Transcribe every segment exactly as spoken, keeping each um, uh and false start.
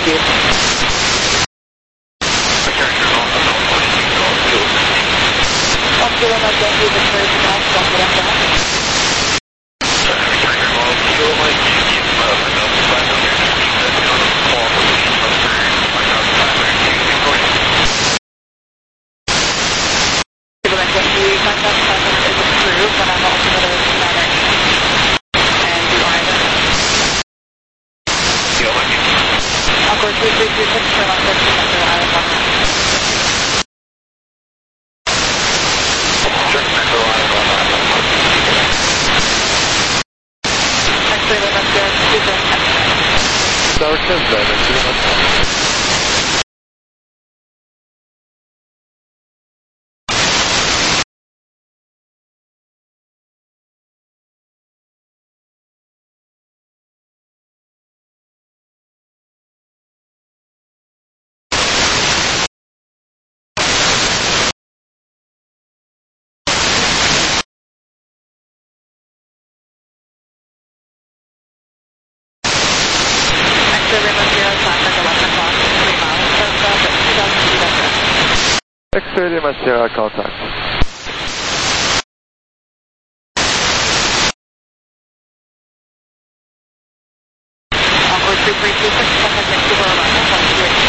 you. One kilo Mike Yankee, the first nine, one kilo Mike. X-ray Lima Sierra contact. Encore two three two six, contact Vancouver, Orlando, one two eight.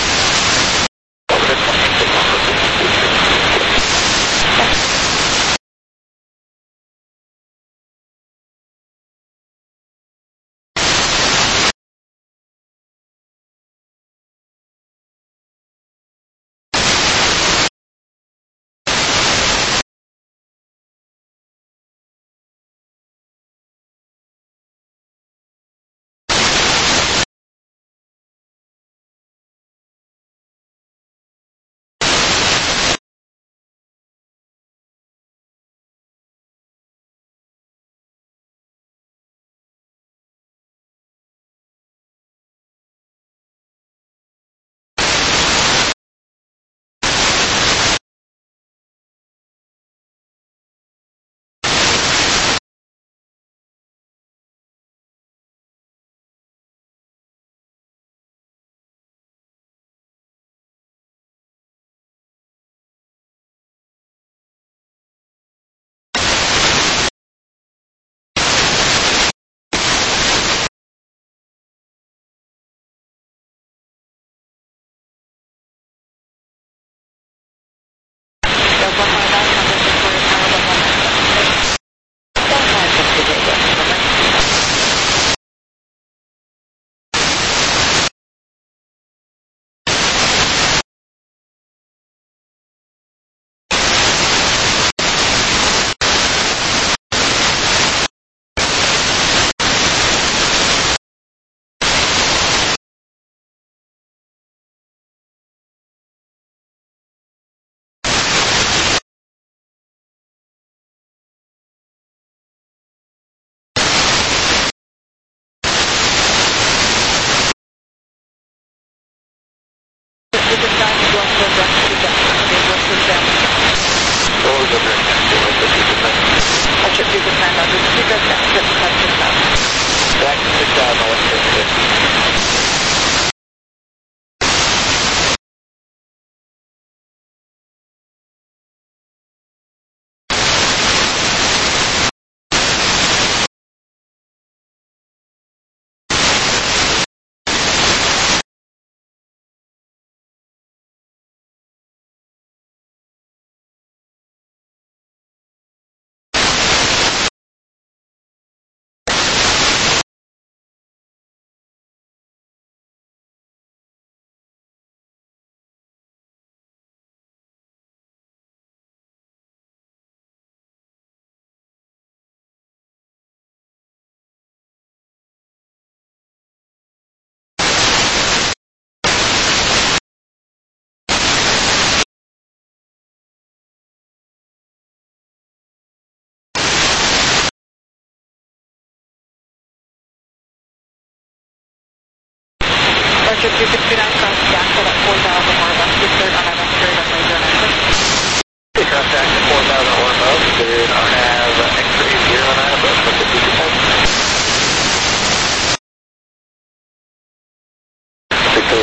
Departure two sixty-nine, cross Jackson at four thousand northbound, cleared on Nav X-ray runway zero nine six. Cross Jackson four thousand northbound, cleared on Nav X-ray zero nine above, fifty percent. Victor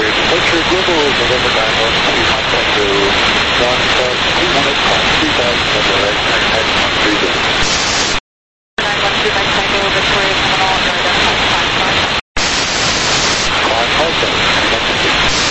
Archer Global, November nine one two, contact to one seven two one eight five three thousand, November nine one three zero. nine one two Mike Tango, Victoria Terminal, your identified flight time. Climb five seven, three one six.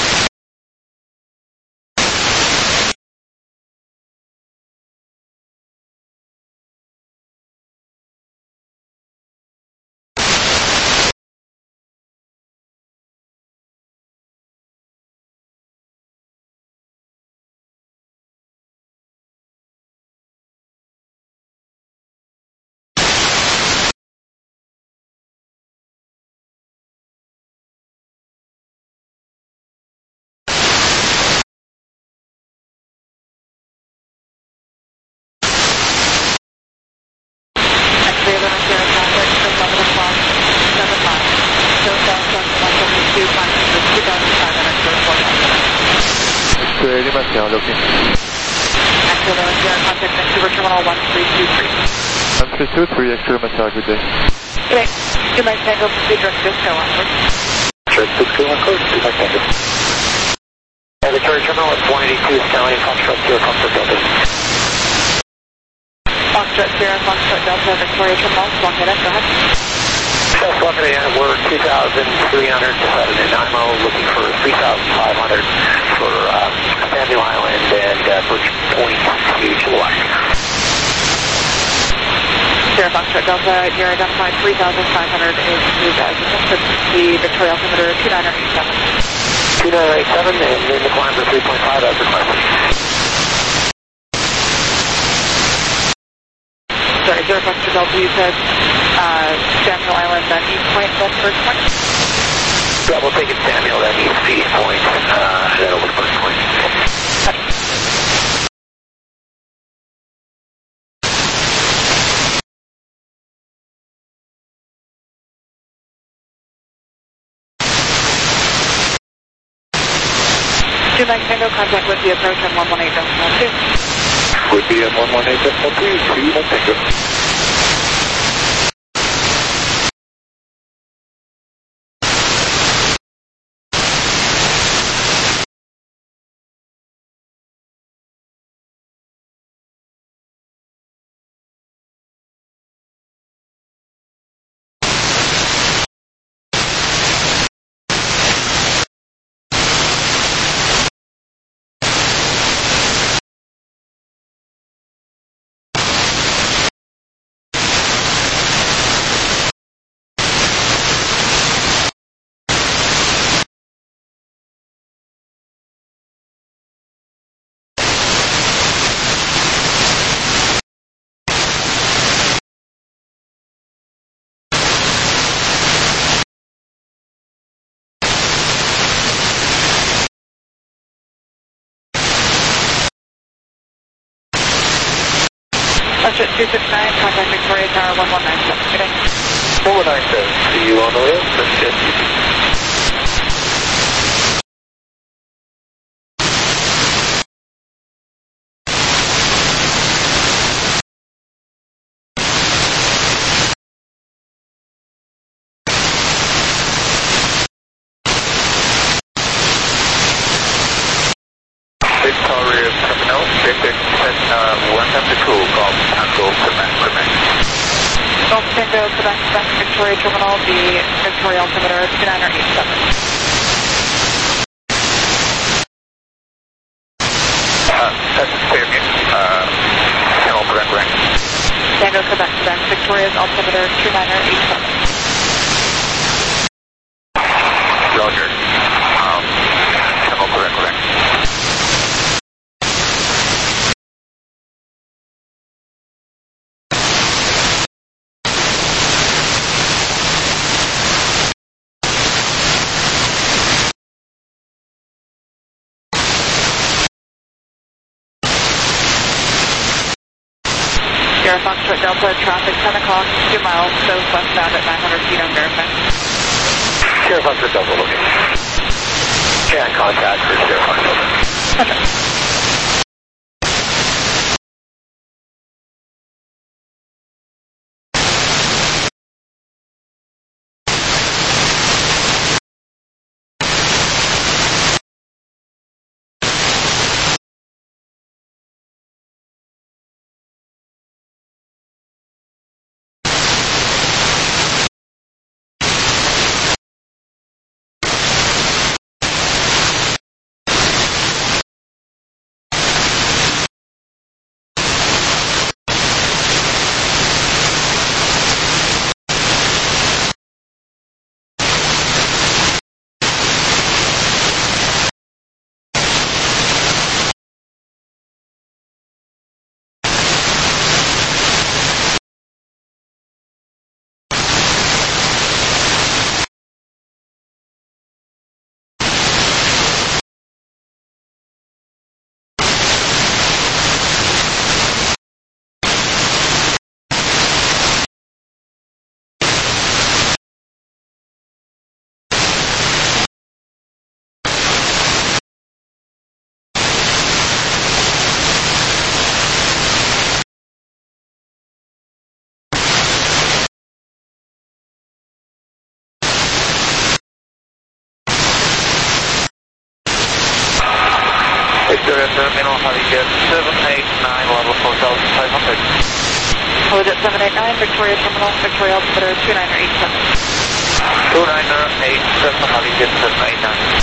X-ray Lima Sierra looking. X-ray Lima Sierra, contact Vancouver Terminal one three two three. one three two three, X-ray Lima Sierra, good day. Okay, two Mike Tango, proceed direct Disco onward. Direct Disco on course, two Mike Tango. And Victoria Terminal, it's one eighty-two, Stallion, Foxtrot Sierra, Foxtrot Delta. Foxtrot Sierra, Foxtrot Delta, Victoria Terminal, Squawk Head, go ahead. South Squawk Head, we're two thousand three hundred, decided in I M O, looking for three thousand five hundred for uh, Samuel Island and uh, Birch Point to July. Sierra Foxtrot Delta, your identified three thousand five hundred is moved as attempted to the Victoria altimeter two nine eight seven. two nine eight seven, and then the climb to three point five as requested. Sorry, Sierra Foxtrot Delta, you said uh, Samuel Island, then East Point, then Birch Point? Yeah, we'll take it Samuel, then East East Point, uh, then over to Birch Point. two Mike Tango, contact with the approach on one one eight decimal two. Would be at one one eight decimal two, two Mike Tango. Budget two six nine, contact Victoria Tower one one nine seven. Good day. one one nine seven, see you on the way. That's good. Victoria Terminal, six six uh, one seven two, Golf Tango, Quebec, Quebec. Golf Tango, Quebec, Quebec, Victoria Terminal, the Victoria altimeter two nine eight seven. Uh, that's Fairview, uh, Tango, Quebec, Quebec. Tango, Quebec, Quebec, Victoria's altimeter two nine eight seven. Roger. Um, Tango, Quebec, Quebec. Sierra Foxtrot Delta, traffic ten o'clock, two miles, southwestbound at nine hundred feet on verify. Sierra Foxtrot Delta looking. Can contact for Sierra Foxtrot. Okay. Victoria Terminal, how do you get seven eight nine, level four thousand five hundred. Hold it seven eight nine, Victoria Terminal, Victoria altimeter two niner eight seven. two niner eight seven, how do you get seven eight nine?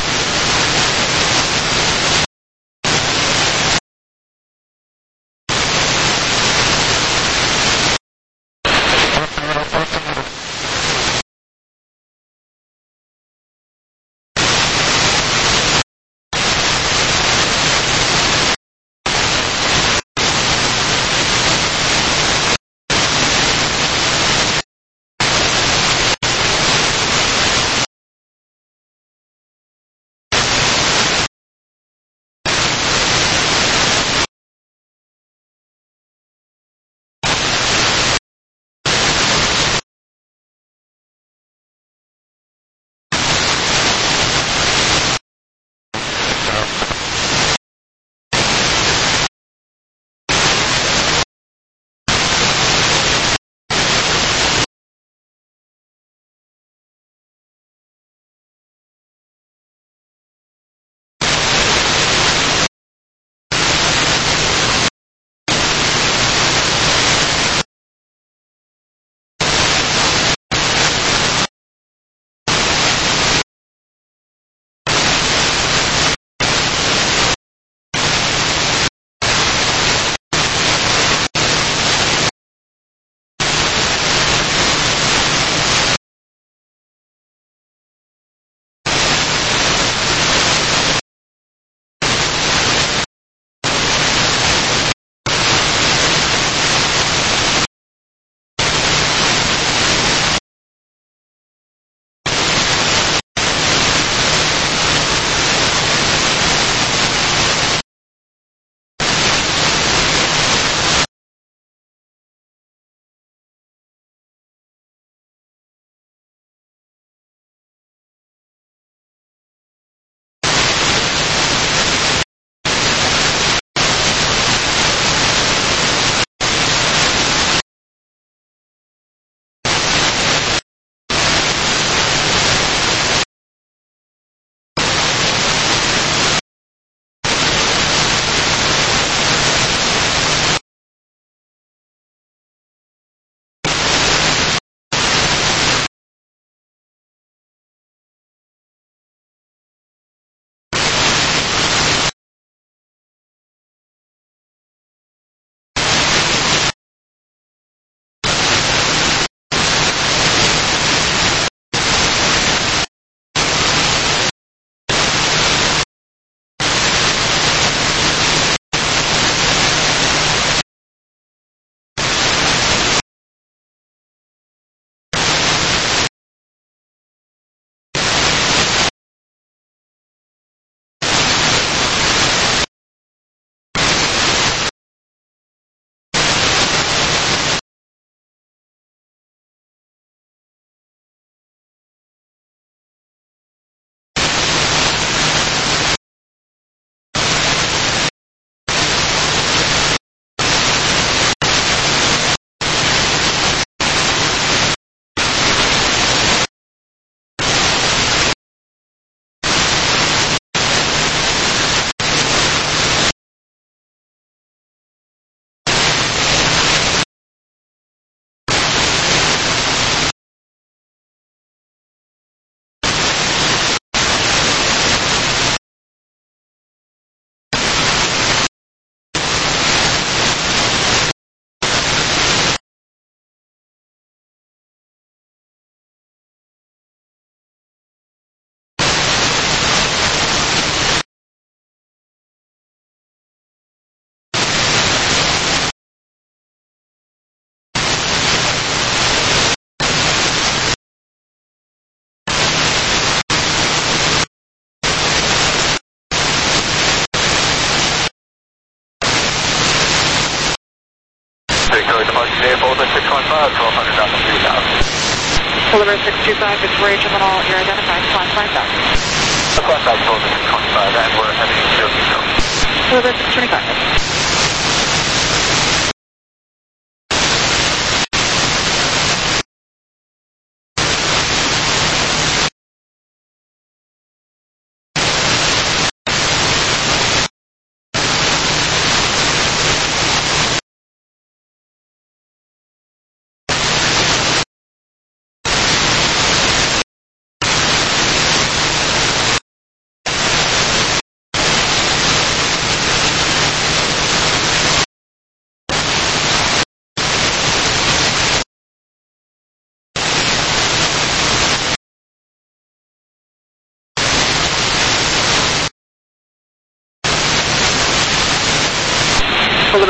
Victoria departure today, Bolton six one five, twelve hundred out to three thousand. Deliver six two five, Victoria Terminal, you're identified, class five thousand. Class five, Bolton six one five, and we're heading to zero. Deliver six twenty-five.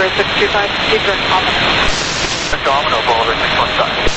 Delivery six two five, keep direct Domino. Domino, Boulder six one five.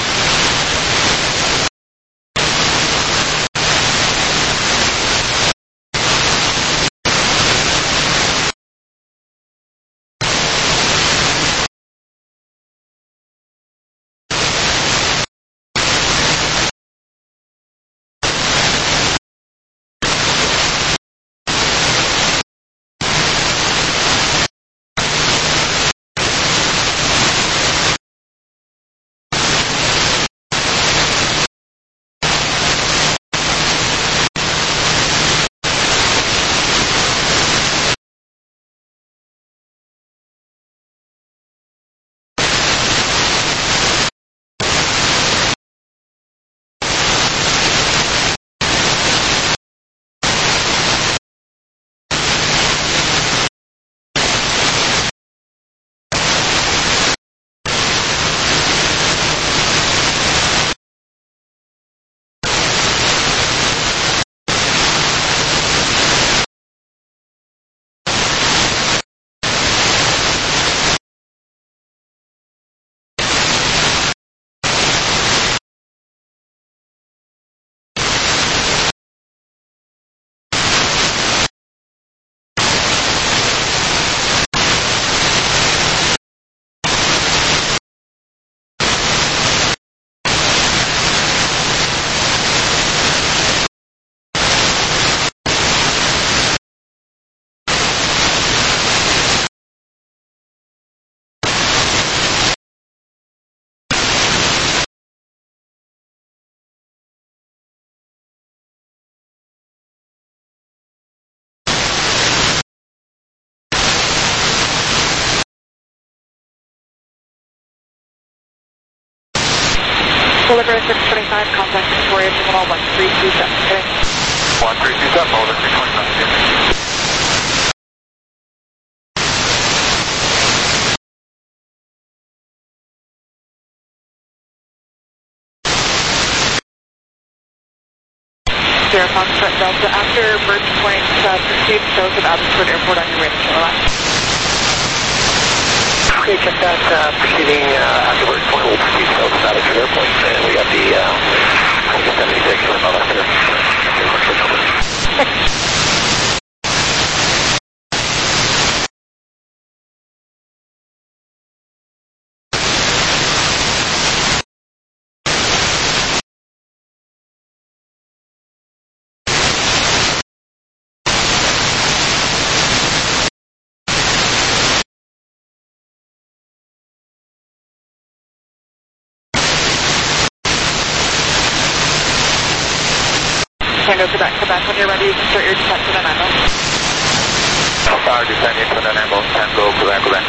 Delivery six twenty-five, contact Victoria Terminal one three two seven. one three two seven, Boulder six one five. Sierra Foxtrot Delta, after Birch Point, uh, proceed south of Abbotsford Airport on your radar channel left. Okay, check that. Uh, proceeding uh, after Birch Point, we'll proceed south of Abbotsford Airport, and we got the uh, seventy-six above us there. Tango Quebec, Quebec, when you're ready, you can start your descent to the Nanaimo. How far descending to the Nanaimo, Tango Quebec, Quebec.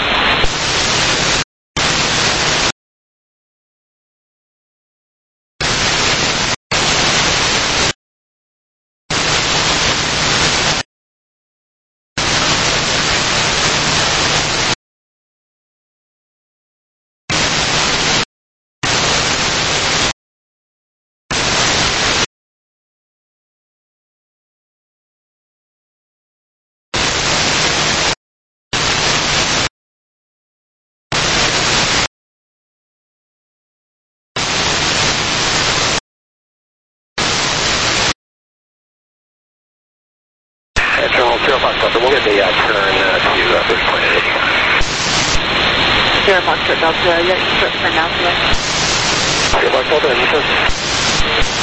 Terminal Sierra Foxtrot Delta, we'll get the uh, turn uh, to uh, Birch Point at eighty-one. Sierra Foxtrot Delta, yeah, you can start the turn now, please. Sierra Foxtrot Delta, Eastern.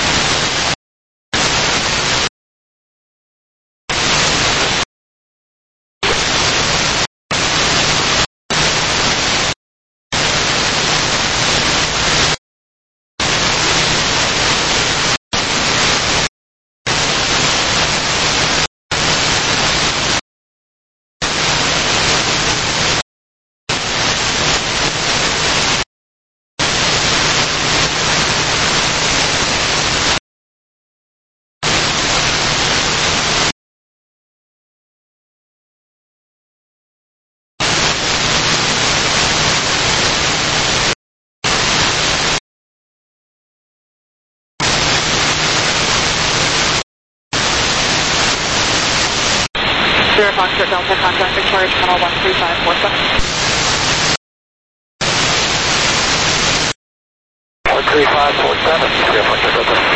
Sierra Foxtrot Delta, contact Victoria Terminal one three five four seven. three five four seven, zero point six open.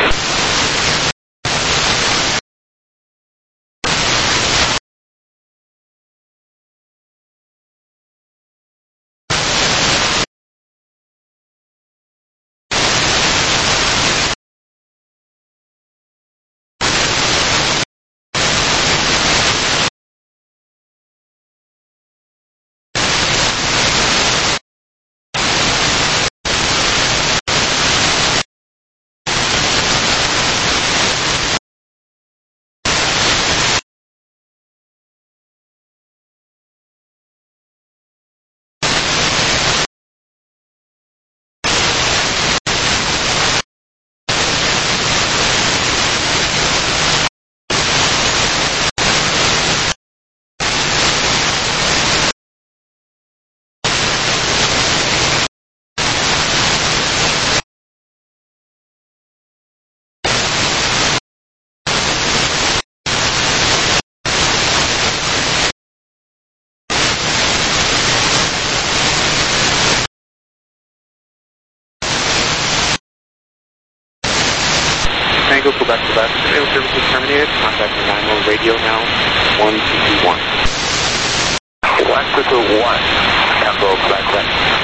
Tango, Quebec, Quebec. Rail services terminated. Contact the nine one radio now. one two two one. one two two one. Tango, Quebec, Quebec.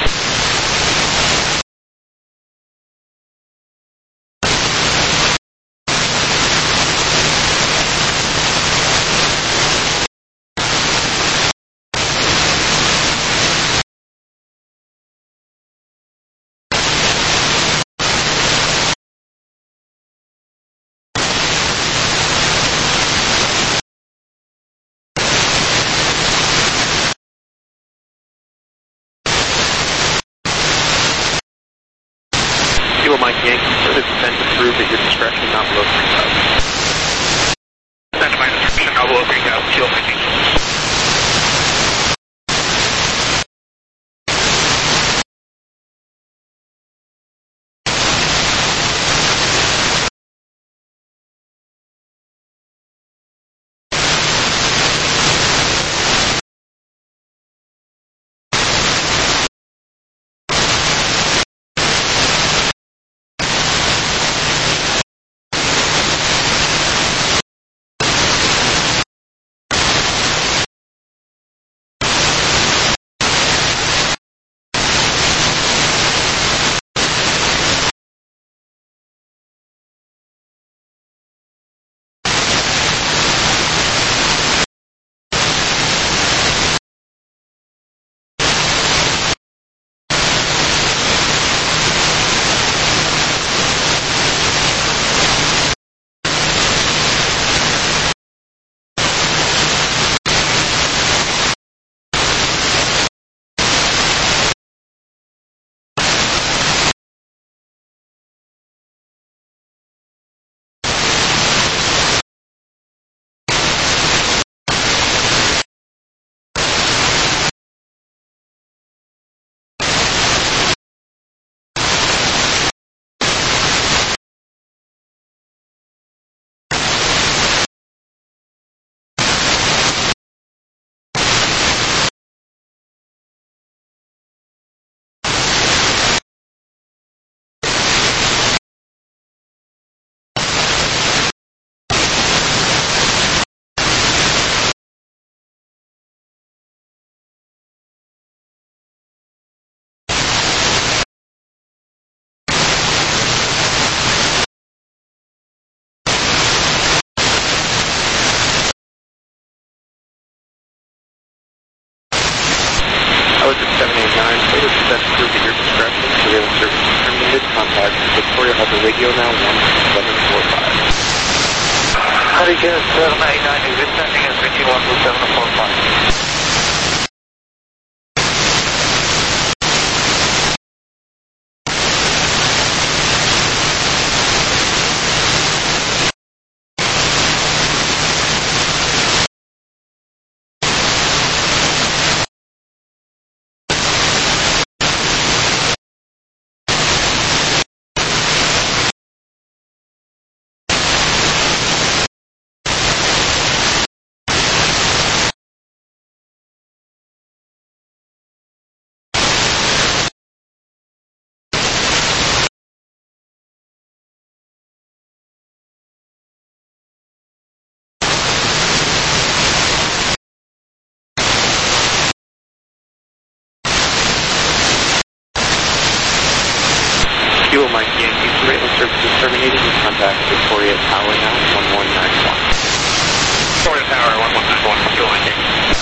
Kilo Mike Yankee, service sent to prove at your discretion, not below three thousand. Send to my description, not below three thousand, Kilo Mike Yankee. I was at seven eight nine. Service sent to prove at your discretion. Surveillance services terminated. Contact Victoria Harbor Radio now. one seven four five. Hurricane seven eight nine is descending and switching one two seven four five. services terminated. You contact Victoria Tower now, one one nine one. Victoria Tower, one one nine one, still on here.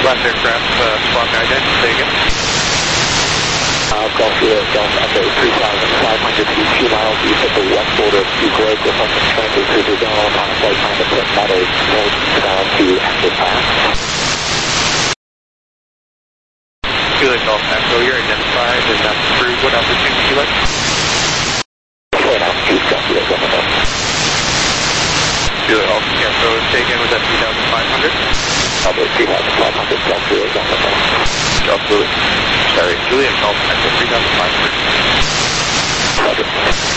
Last aircraft, uh, squawk ident, say again. Uh, Golf Juliet, Delta, update three thousand five hundred feet, two miles east of the west border of Peak Lake, requesting transit to the zone on a flight plan to put model nose down to active path. Juliet Golf Echo, you're identified and that's through what altitude would you like? Flight altitude, Golf Juliet, Delta. Juliet Golf Echo, say again, was that three thousand five hundred? Update three thousand five hundred, Golf Juliet, Delta. Golf Juliet. Sorry, Juliet Golf Echo, three thousand five hundred. Roger.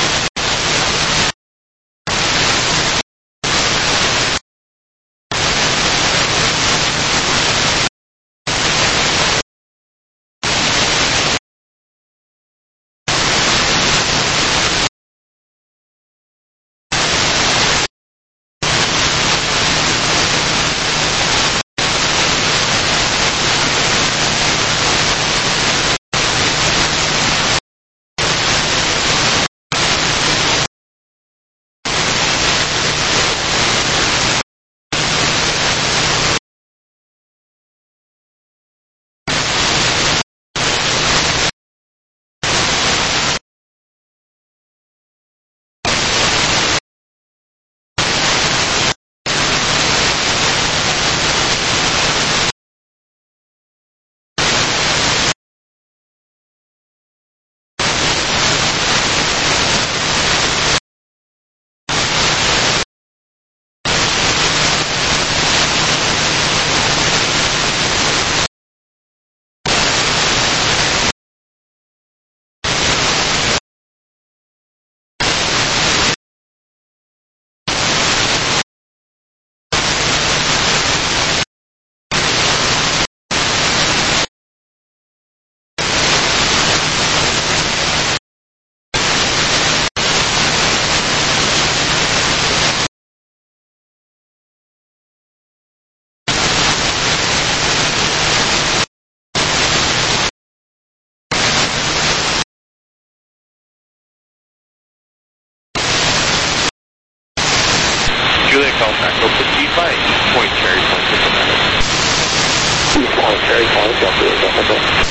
Juliet Golf Echo, proceed by East Point Cherry Point, East Point Cherry Point, Golf Juliet, Delta.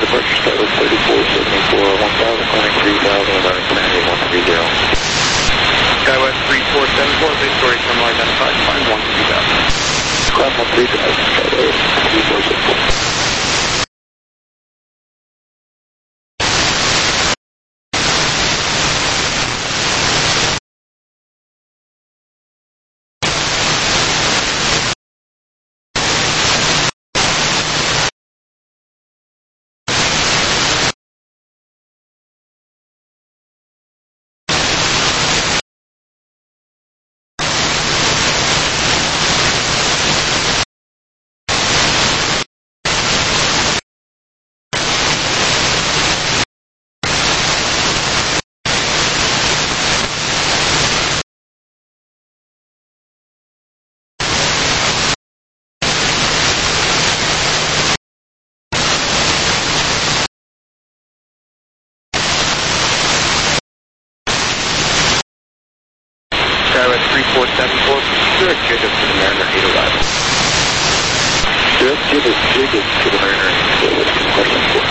departure status thirty-four seventy-four, one thousand, climbing three thousand, American Command one three zero. SkyWest three four seven four, base story terminal identified, climb one three thousand. Climb one three thousand, SkyWest three four seven four. SkyWest three four seven four, direct Jacob to the Mariner eight arrival. Direct Jacob, Jacob to the Mariner eight, question four.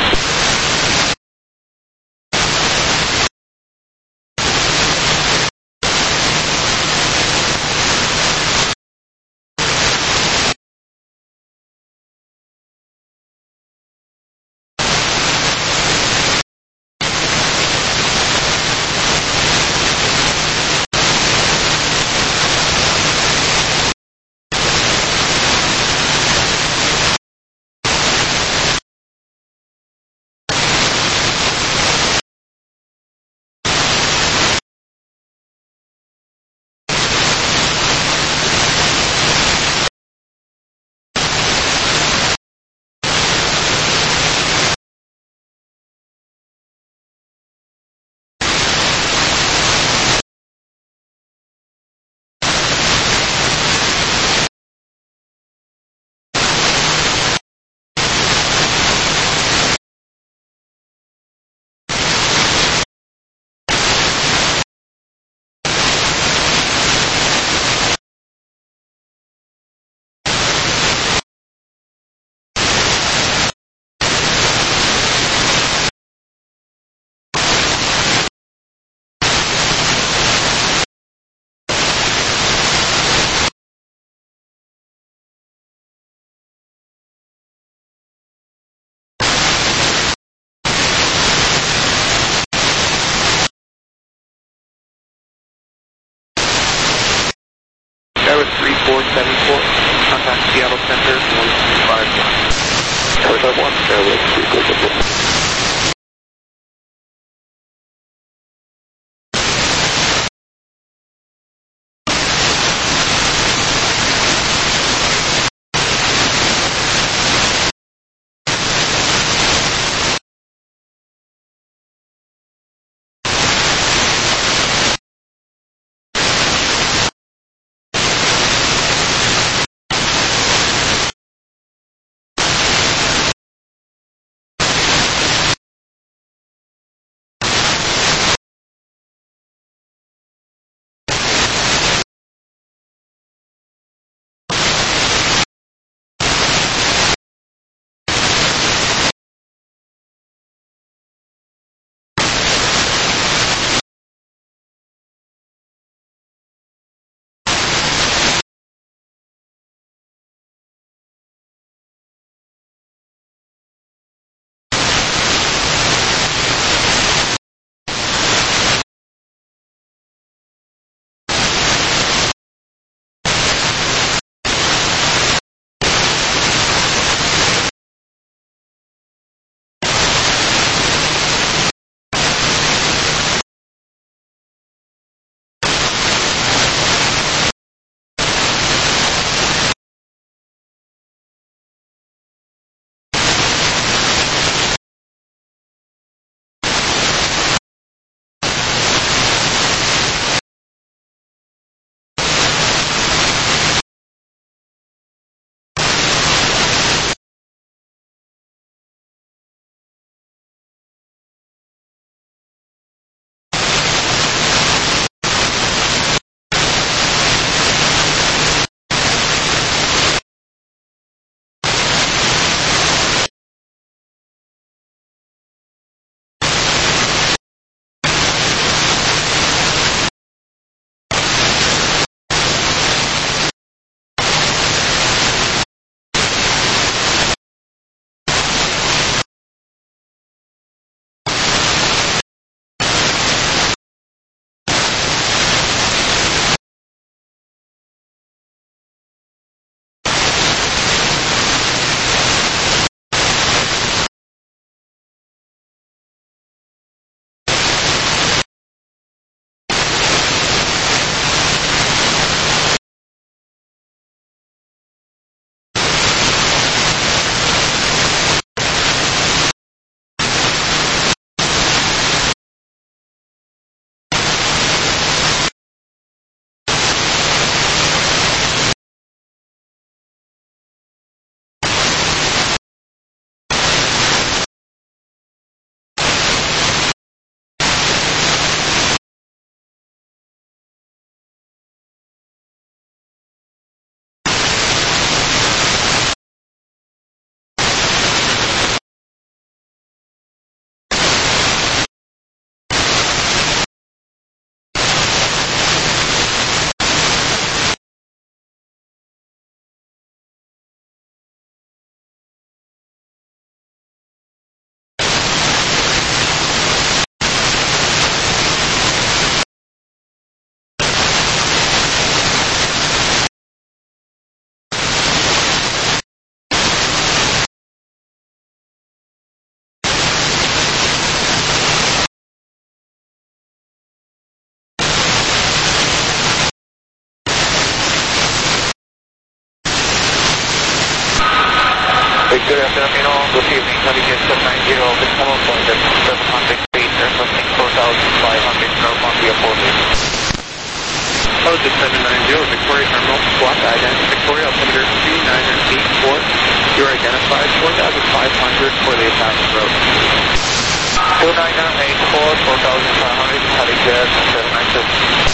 Victoria Terminal, good evening, Navigator seven nine zero, Victoria Point at seven hundred feet, requesting four thousand five hundred northbound via four eight. Hello, seven nine zero, Victoria Terminal, squawk ident, Victoria altimeter two nine eight four. You are identified four thousand five hundred for the Apache road. two nine eight four, four thousand five hundred, Navigator seven nine zero.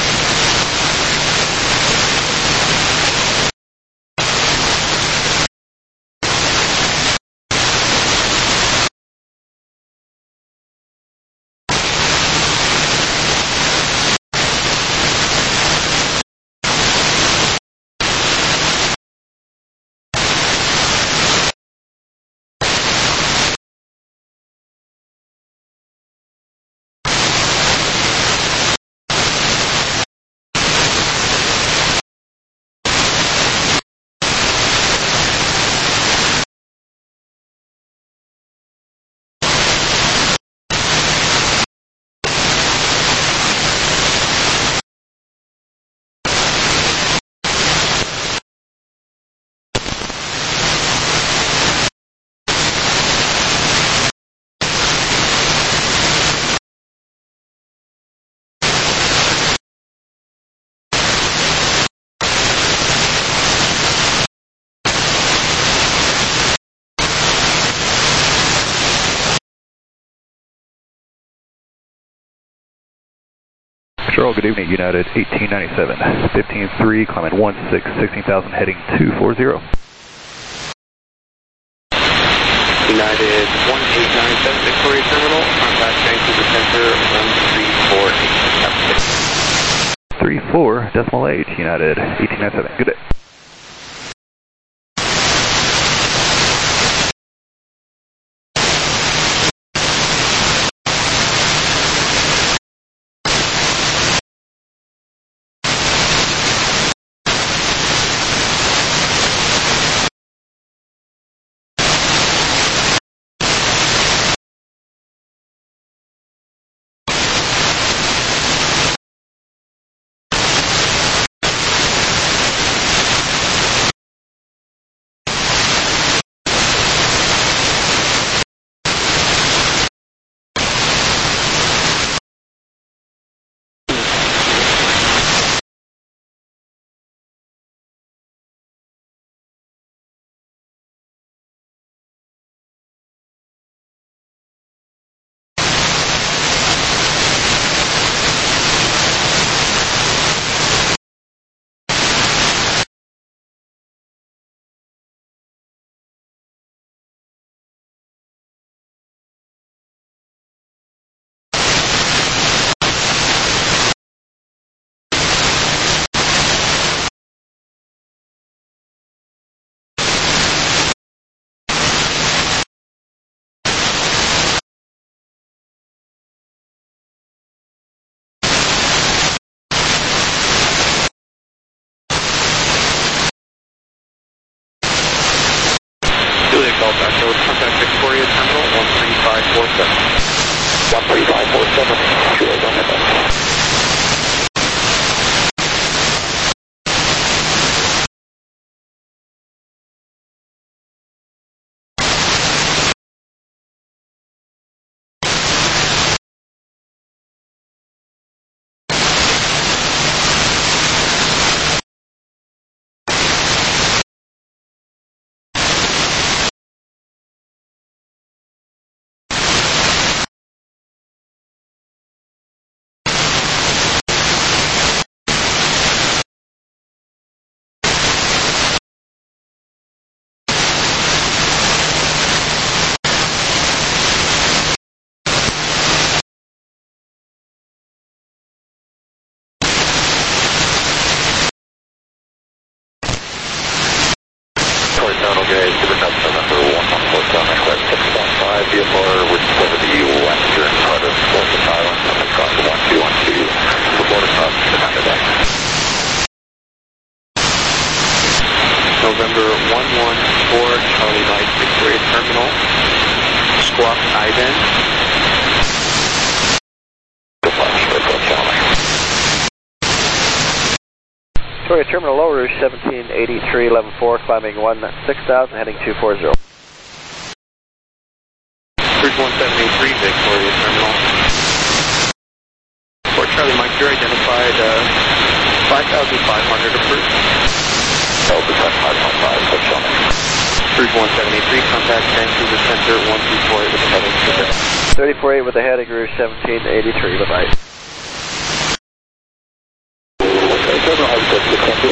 Control, good evening, United eighteen ninety-seven, fifteen three, climbing one six, sixteen thousand, heading two four zero. United one eight nine seven, Victoria Terminal, contact Vancouver Center one three four eight. three four, decimal eight, United eighteen ninety-seven, good day. Contact Victoria Terminal one three five four seven. one three five four seven, sure, go ahead. November one one four, Charlie Mike, Victoria Terminal, squawk ident. Victoria Terminal, low Rouge seventeen eighty-three, eleven four, climbing one six thousand, heading two four zero. Charlie Mike, you're identified uh, five thousand five hundred approved. Delta ten five one five, so show me. Cruise one seven eight three, contact Vancouver Center one two four eight with the heading to zero. thirty-four eight with the heading, Rouge seventeen eighty-three, bye-bye. Okay, terminal has good frequency.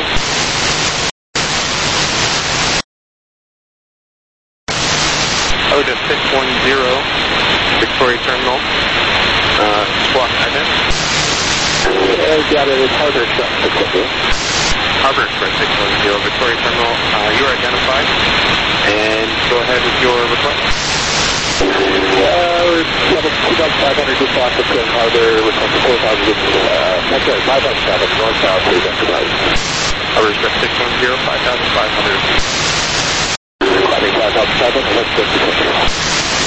O D A six one zero, Victoria Terminal, uh, squawk ident. Uh, got it, it's Harbor Express six one zero. Harbor Express six one zero, Victoria Terminal, uh, you are identified, and go ahead with your request. Uh, we're two thousand five hundred just off the Twin Harbor, with four thousand, uh, I'm sorry, five thousand seven, northbound, please expedite. Harbor Express six one zero, five thousand five hundred. Climbing five thousand seven, let's go to the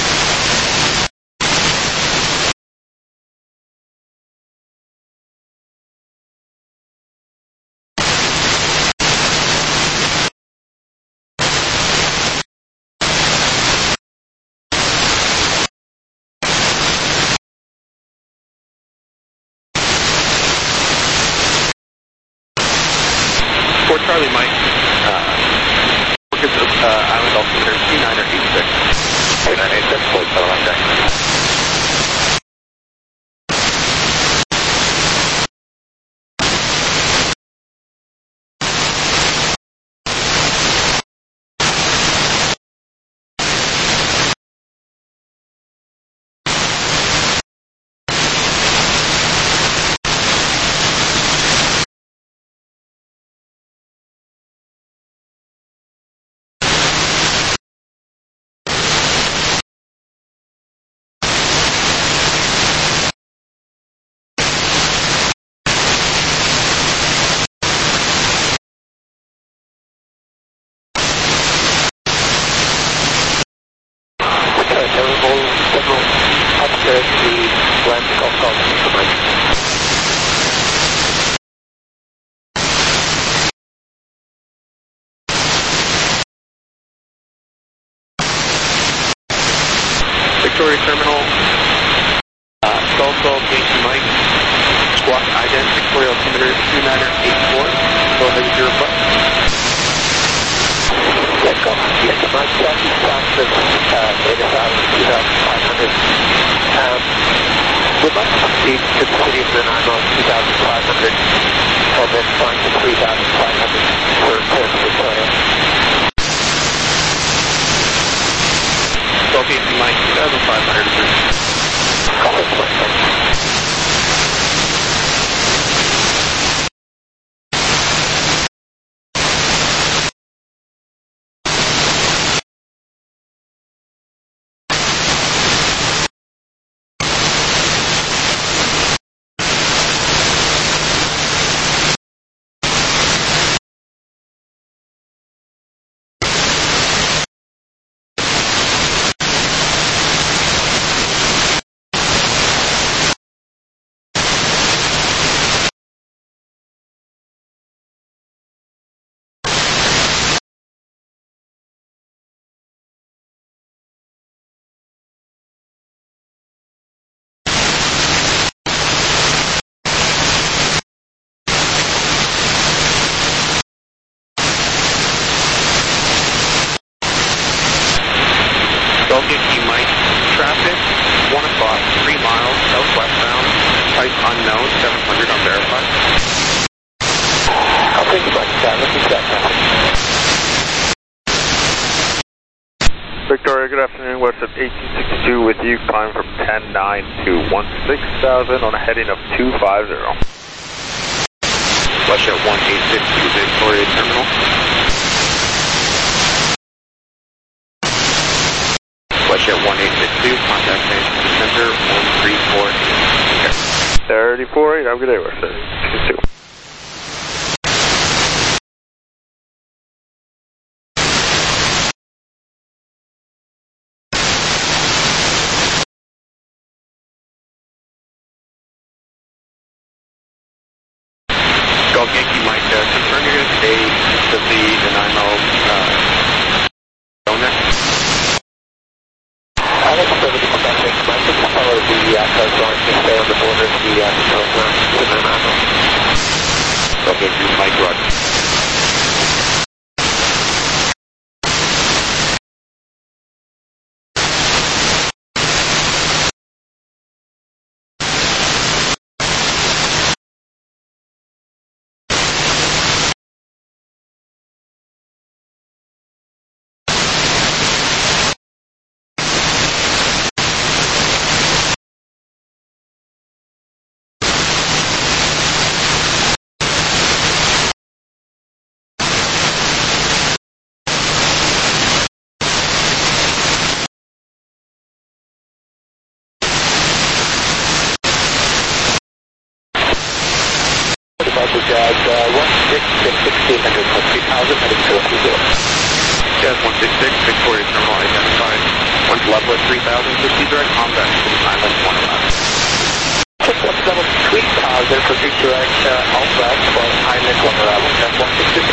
Fort Charlie Mike, uh, look at the uh, island altimeter two nine eight six. two nine eight six, Fort Charlie Mike. Victoria Terminal, uh, Skull Skull, Yankee Mike, squawk ident, Victoria altimeter two nine eight four. Go ahead with your request. Yeah, go. Yankee Mike, Yankee South, uh, data thousand, two thousand five hundred. Um, we'd like to proceed to the city of Nanaimo, two thousand five hundred, and then flying to three thousand five hundred for Port Victoria. Skull Yankee Mike, two thousand five hundred approved. Call us, Mike. Yankee Mike, traffic, one o'clock, three miles, southwestbound, type unknown, seven hundred on verified. I'll take the bike down, this is that traffic. Victoria, good afternoon. Western eighteen sixty-two with you, climb from ten nine to one six thousand on a heading of two five zero. Western one eight six two, Victoria Terminal. Western one eight six two, contact Vancouver Center one three four eight. thirty-four eight, have a good day, Western sixty-two. Golf Yankee Mike, uh, confirm you're going to stay to the Nanaimo uh, donut. I think I'm going to come back next month. Just follow the uh, coast line to stay on the border of the uh, coast line. Roger, you Mike Roger. Departure Jazz uh, one six six, sixteen hundred, three thousand, heading to one zero. Jazz one six six, Victoria Terminal identified. one level at three thousand, proceed direct contact to the Island one eleven. Check one seven three thousand, proceed direct uh, outbound for Island one eleven, Jazz one six six.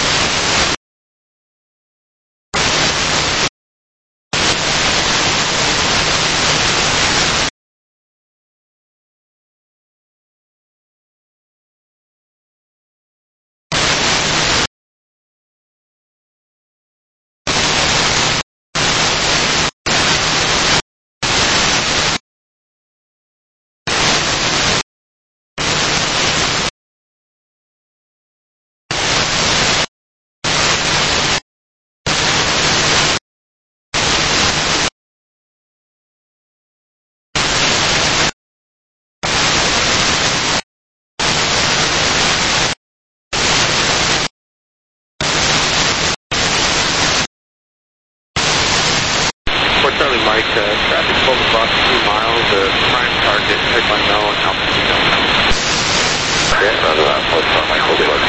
Charlie Mike, uh, traffic pulled across two miles, uh, prime target, type unknown, altitude unknown. Okay, roger that, what's on Mike, hold it up.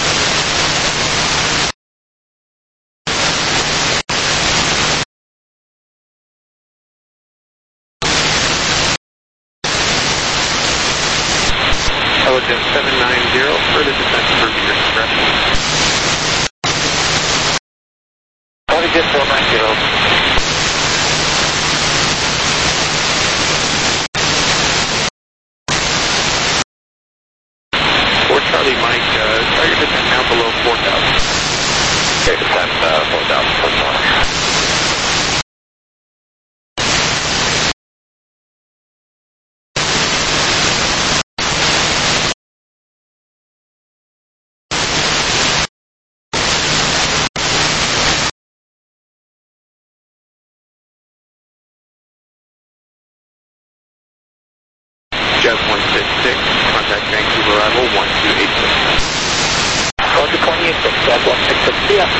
Intelligence seven nine zero, further descent for your discretion. Intelligence seven nine zero. Charlie Mike, uh, target descent now below four thousand. Okay, descent uh, four thousand, plus one. Jazz one six six, contact Vancouver arrival one two eight six. Roger, twenty-eight six, Jazz one six six, see ya.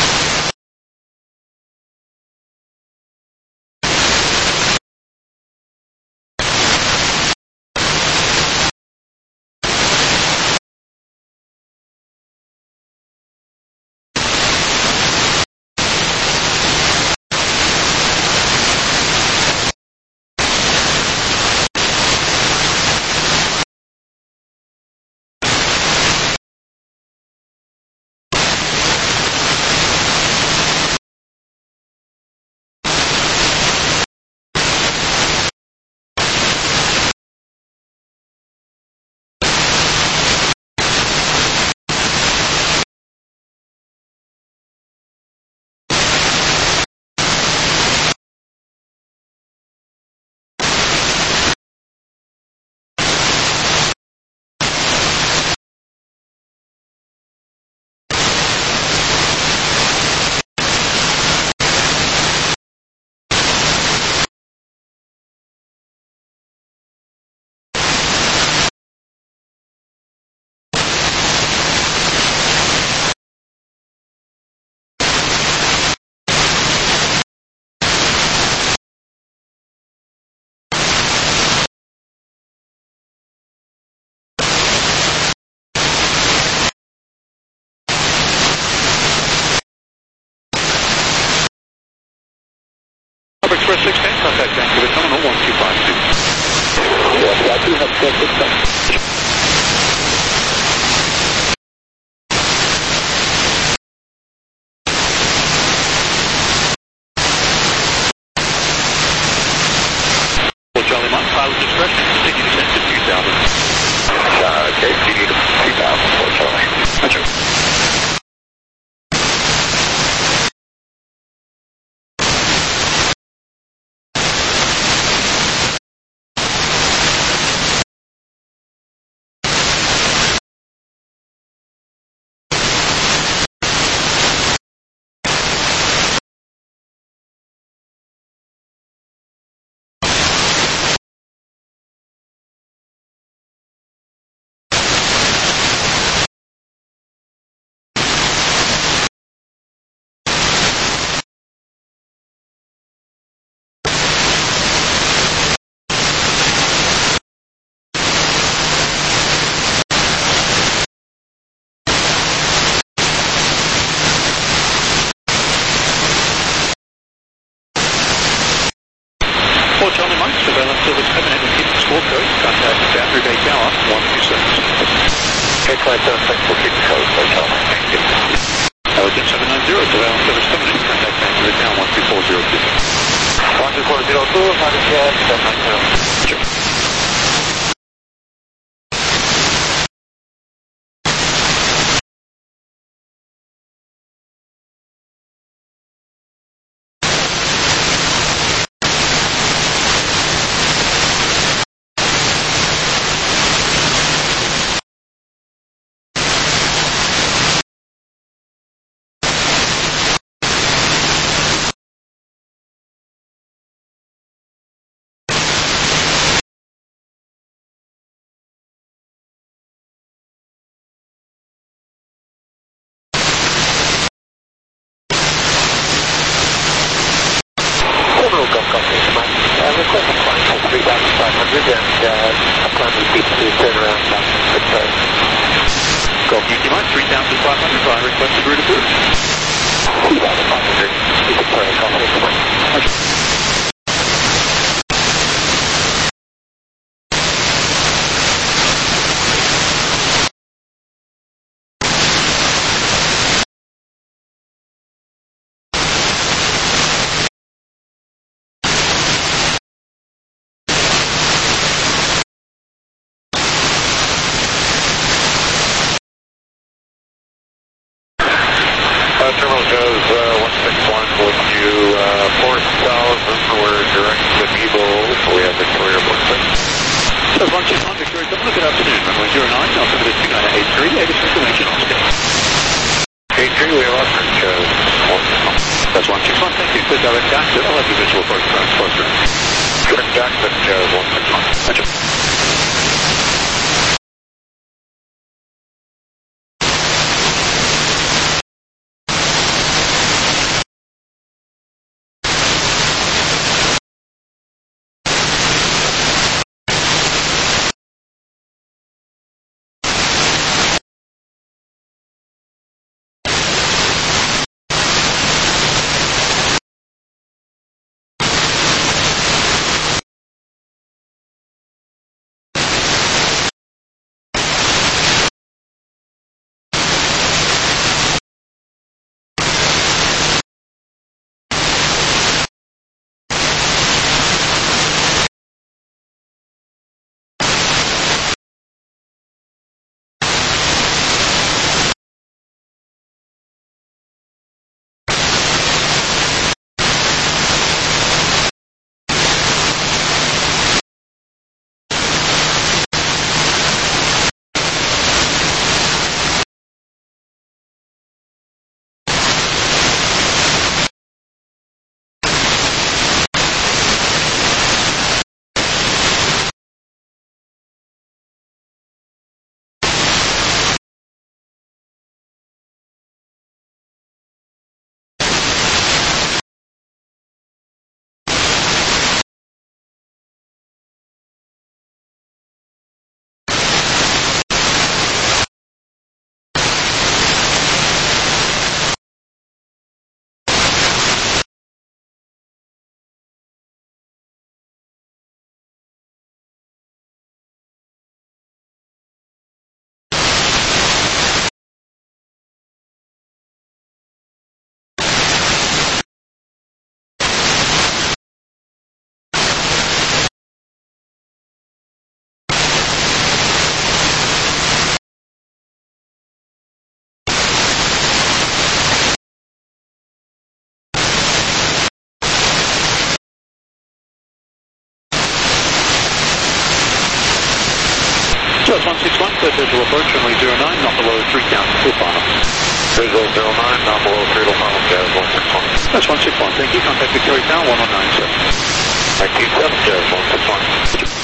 Express six ten, contact Vancouver Terminal one two five two. Yes, I do have Express six ten. Charlie Mike, pilot discretion, continue descent to two thousand. Uh, okay, you need two thousand for Charlie. twenty-seven, thanks for keeping code, hotel. Thank you. Elgin seven nine zero, Surveillance Service seven, contact Vancouver down one two four zero two. one two four zero two, Honda Jet, seven nine zero. Sure. Terminal goes uh, one six one with you, uh, four thousand, we're direct to Eagle, we have Victoria one six. So one six one, Victoria, good afternoon, runway zero nine, altimeter two nine eight three, Avis information on scale. eight three, we have Oscar, shows one six one. That's one six one, thank you, clear direct access, I'll have your visual approach transponder. Direct access, shows one six one. Roger. So it's one six one, clear visual approach, runway zero nine, not below three count, full final. Visual zero nine, not below three to final, jazz one six one. That's one six one, thank you, contact Victoria Tower one one nine, sir. Thank you, seven, jazz one six one.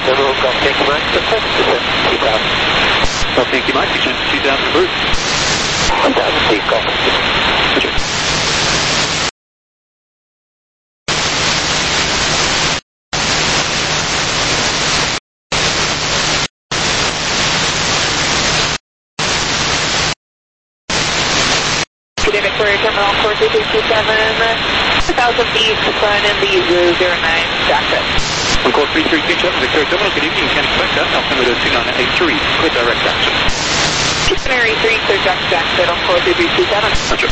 Emerald Golf Yankee Mike, descend to two thousand. Golf Yankee Mike, descend to two thousand approved. one thousand feet, Golf Yankee. Roger. Today, Victoria Terminal four two three two seven, one thousand feet, sun in the zero zero nine, jacket. On call three three two seven, Victoria Terminal, good evening, you can expect that, altimeter two nine eight three, clear direct action. Canary three, clear jack jacket on four two three two seven. Roger.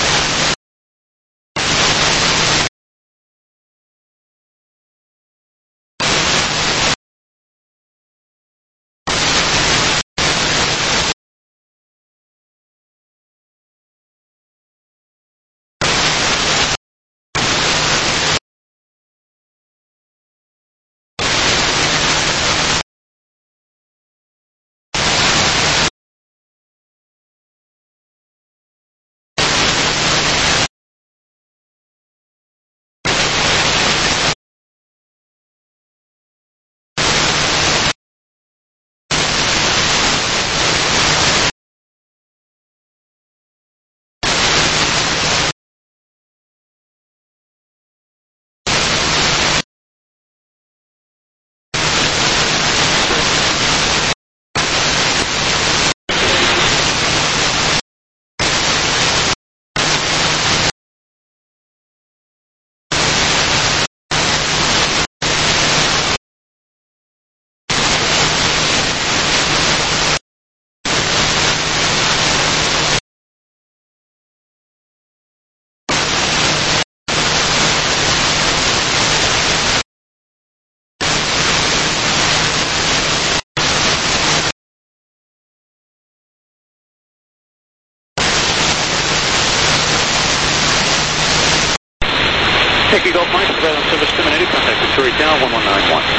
Yankee Golf Mike, surveillance service terminated, contact Victoria Tower one one nine one.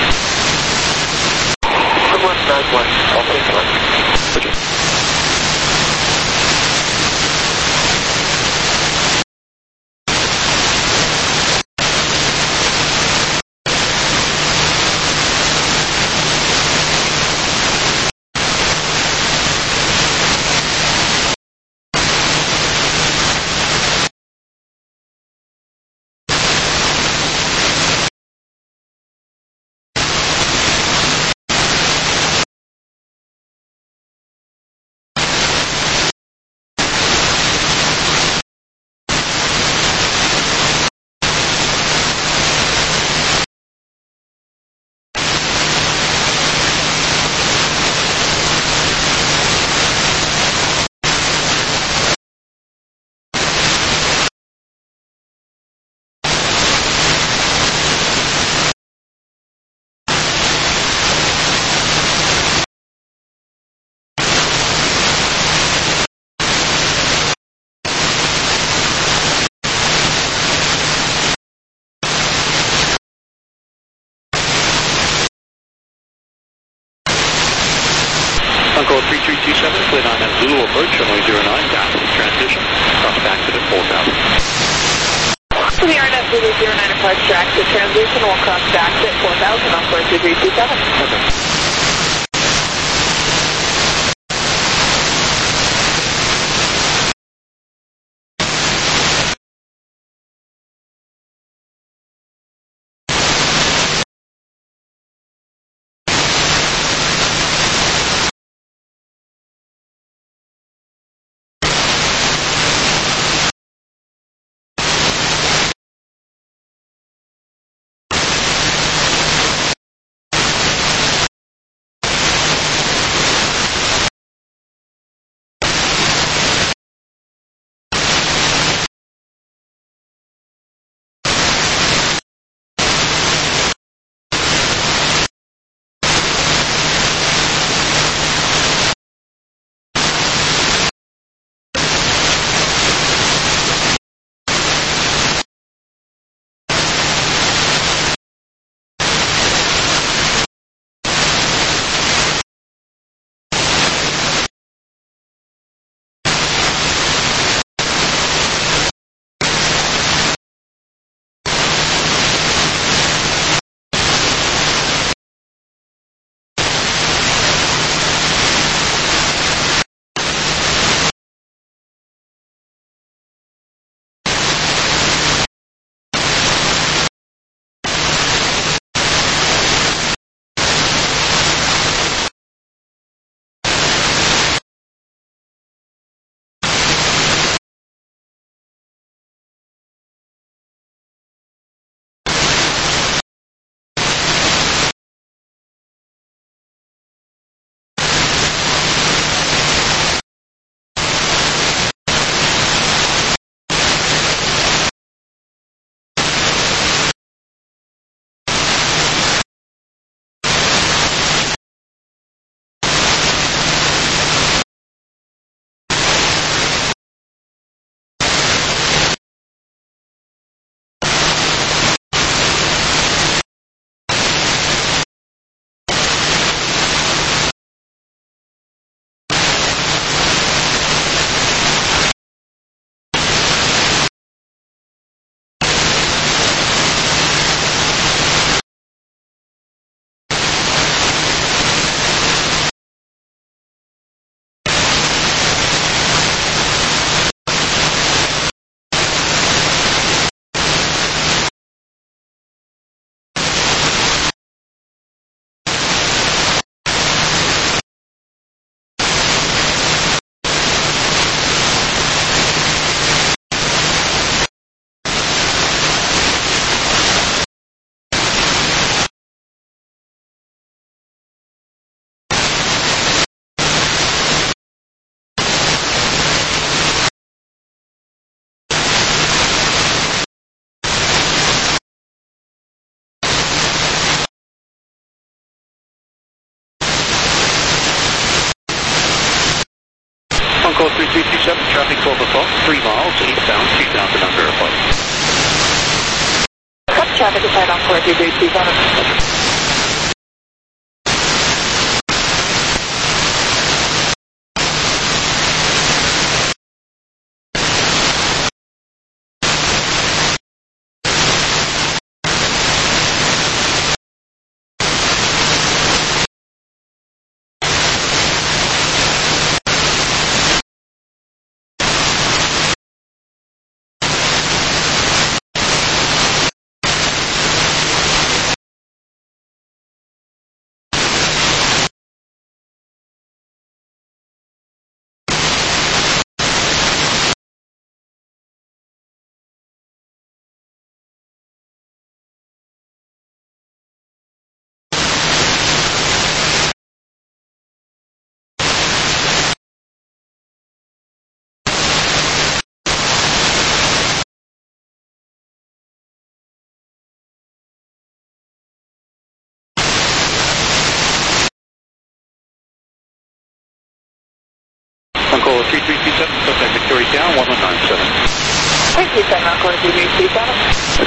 one one nine one, Golf Yankee Mike. Roger. On call three three two seven, clear nine at Zulu approach, runway zero nine, down, transition, cross back to the four thousand. So the R N S Zulu zero nine approach track, the transition will cross back at four thousand on four two three two seven. Okay. traffic twelve o'clock, three miles eastbound, two thousand unverified. Copy traffic ahead on four three three two seven. Encore three three two seven, contact Victoria Tower, one one nine seven. three two seven, Encore three three two seven.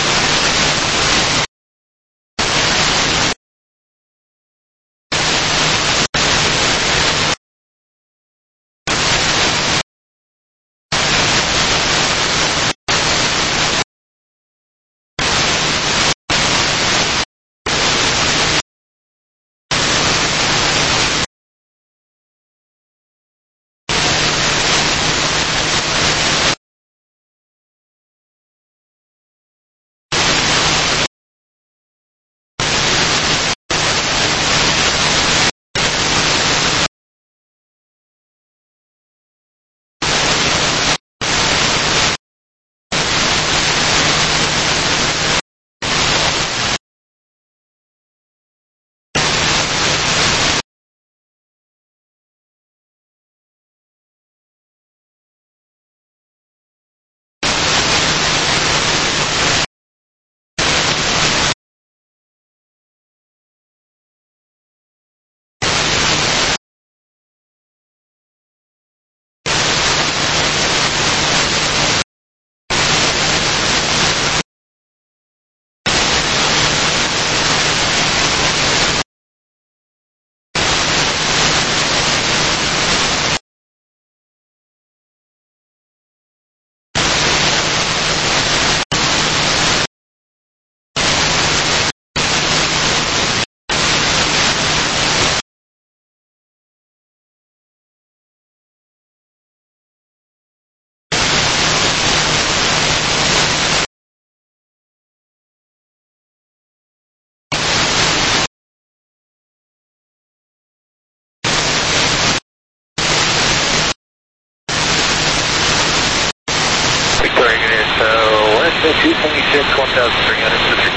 two twenty-six, one thousand three hundred fifty.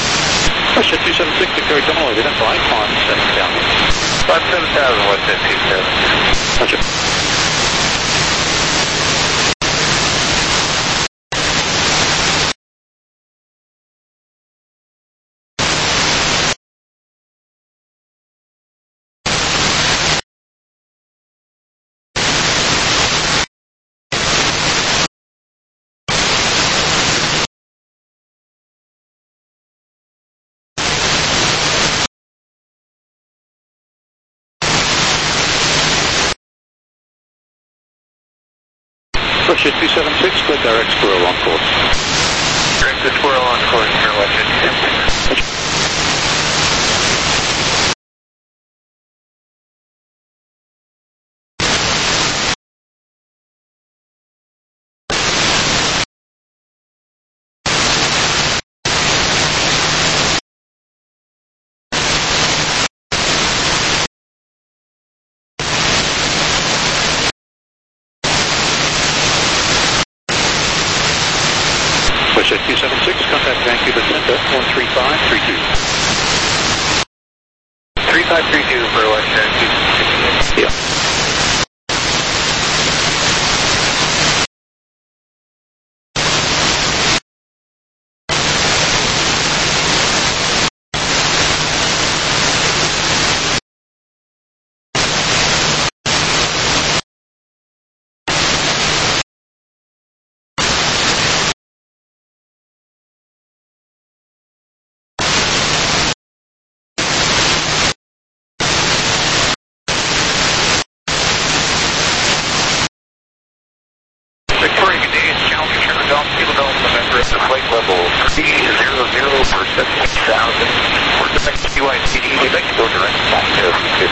Russia two seven six, Victoria Tomahawk, identify, climb seven down. five seven thousand, one fifty seven. Roger. Russia two seven six, clear direct Squirrel on course. Direct to Squirrel on course for Russia two seven six. Russia two seven six, contact Vancouver Center, one three five three two. three five three two for Russia two seven six. Yeah. to flight level three zero zero for seventeen thousand. We're expecting C Y C D. We'd like to go direct back to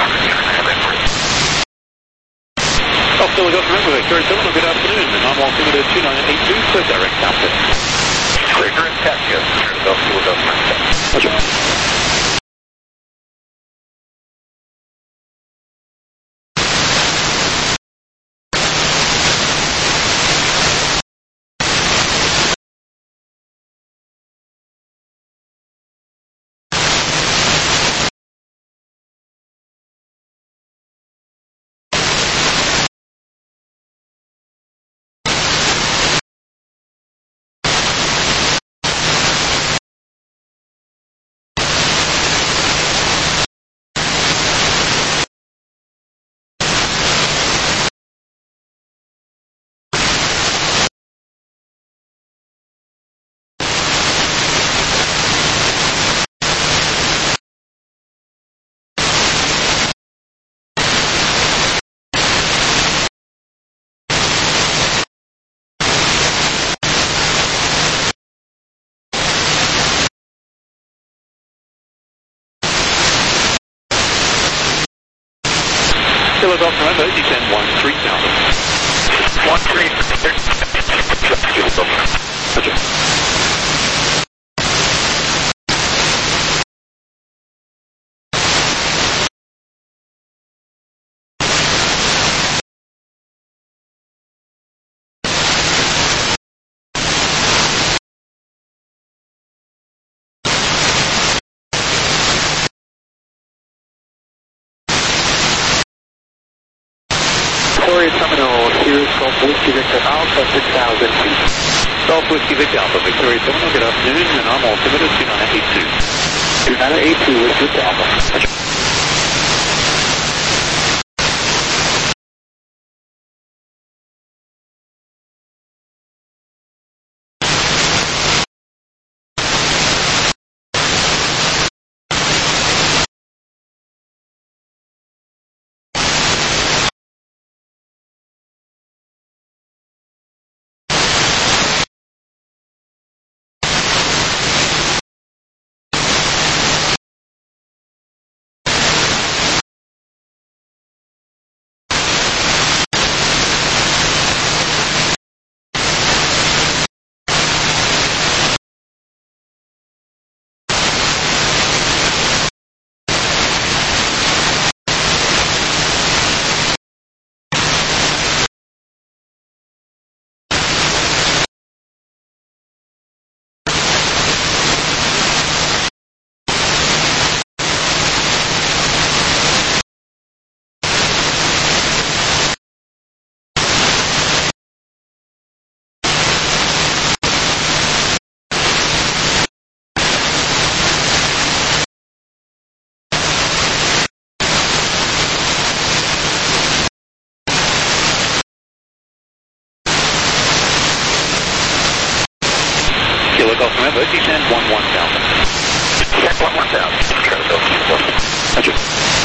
Golf Kilo Golf November, Victoria seven, good afternoon, and I'm altimeter two nine eight two for direct captain. Clear direct taxi, yes, Golf Kilo Golf November. Roger. Kilo Golf November, descend one three thousand. one three, Kilo Golf November. Roger. Victoria Terminal, here's Golf Whiskey Victor Alpha, six thousand feet. Golf Whiskey Victor Alpha, Victoria seven, good afternoon, and I'm altimeter two nine eight two. two nine eight two, Whiskey Victor Alpha. Roger. Kilo Golf November, descend one one thousand. Check one one thousand. Roger.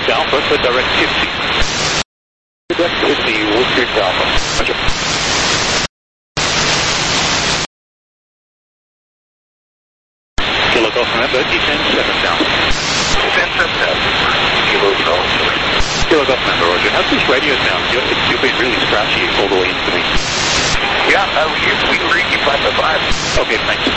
Alpha for direct fifty. Direct fifty, Woodbridge Alpha. Roger. Kilo Golf November, descend seven thousand. Descend seven thousand. Kilo Golf. Kilo Golf November, Roger. How's this radio sound? You're, you've been really scratchy all the way into me. Yeah, uh, we, we can read you five by five. Okay, thanks.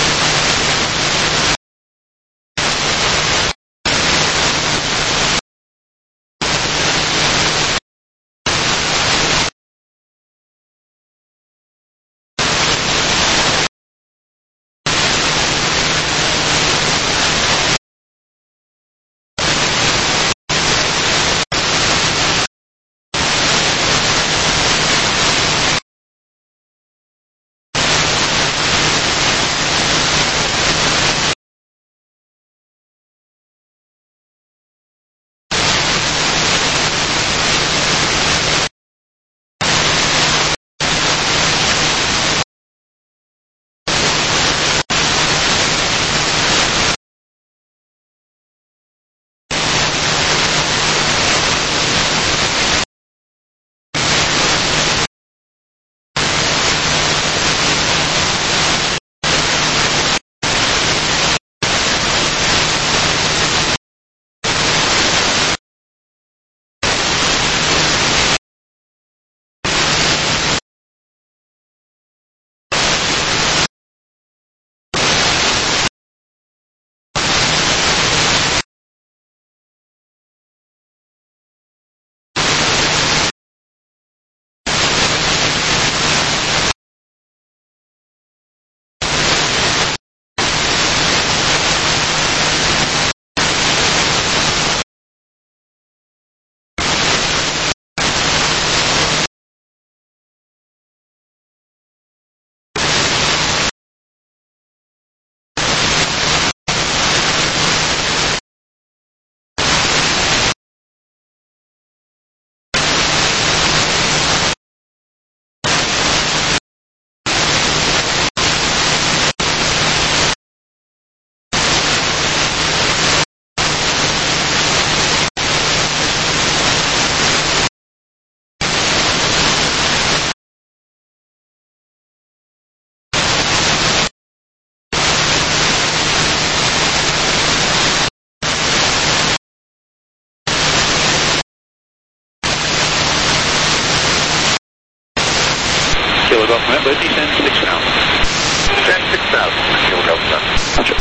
Kilo Golf November, descend six thousand. Descend six thousand. Kilo Golf November. Roger.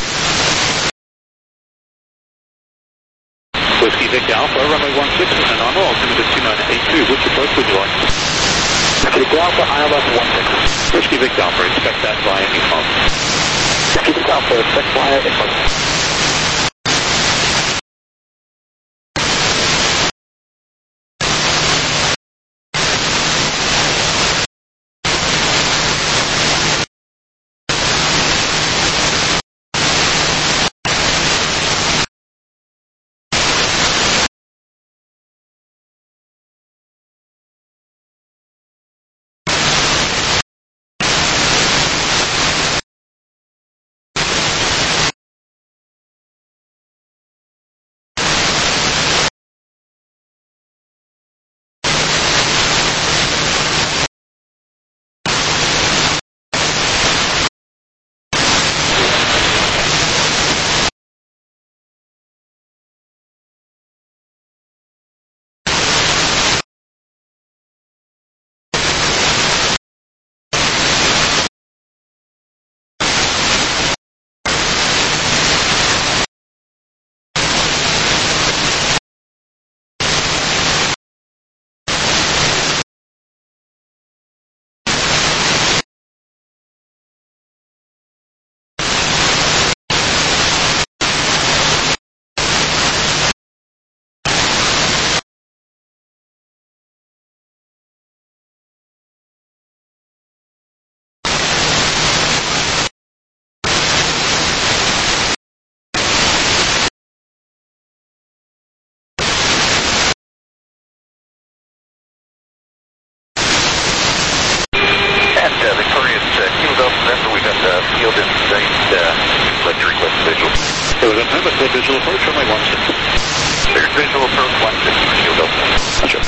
Whiskey Victor Alpha, runway one six, and armor, altimeter two nine eight two. Which approach would you like? Whiskey Alpha, I L S one six. Whiskey Victor Alpha, expect that via Info. Whiskey Alpha, expect via Info. got number, clear visual approach, runway one six. Cleared visual approach one six for Shield Delta. Roger.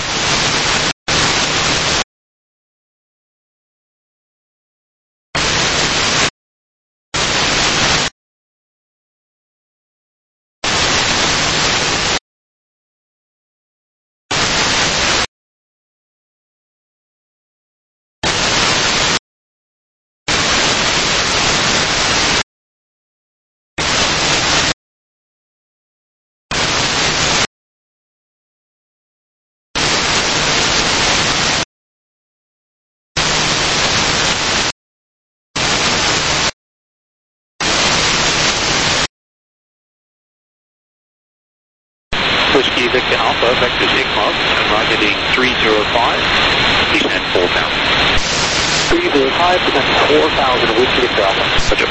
Whiskey Victor Alpha, vector Sigma, and right heading three zero five, descend four thousand. three zero five, descend four thousand, Whiskey Victor Alpha. Roger.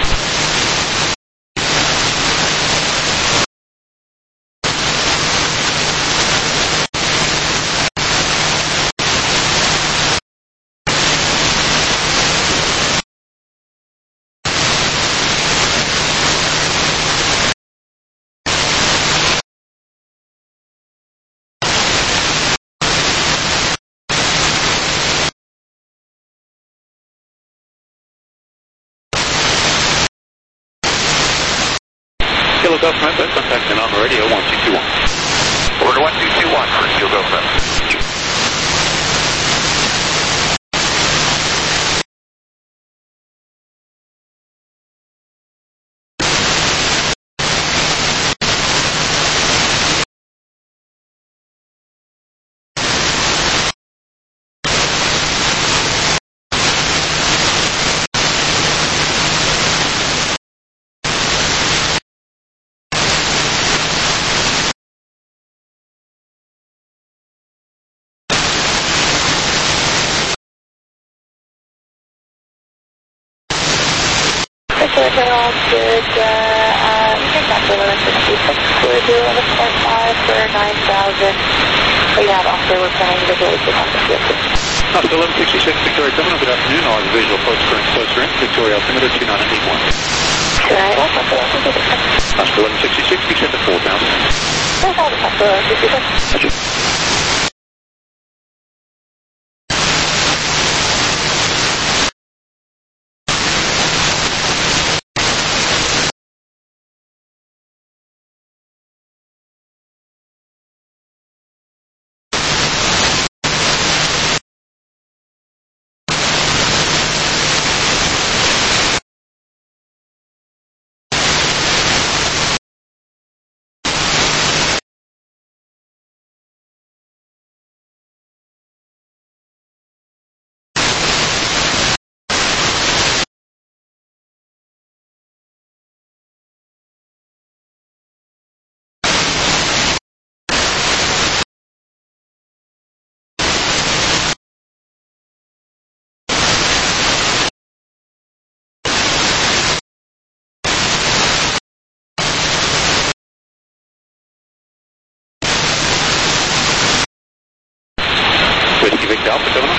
Kilo Golf Member, contacting on radio one two two one. Order one two two one for Shield Delta. Okay, all good. Uh, uh, you can back to eleven sixty-six. We're doing eleven point five for nine thousand. We have after we're planning to go to the field. Oscar eleven sixty-six, Victoria Terminal, good afternoon. Our visual approach current closer in, Victoria altimeter two nine eight one. Right, that's Oscar eleven sixty-six. Oscar eleven sixty-six, descend to four thousand. That's all the Oscar eleven sixty-six. Roger. Whiskey Victor Alpha Terminal.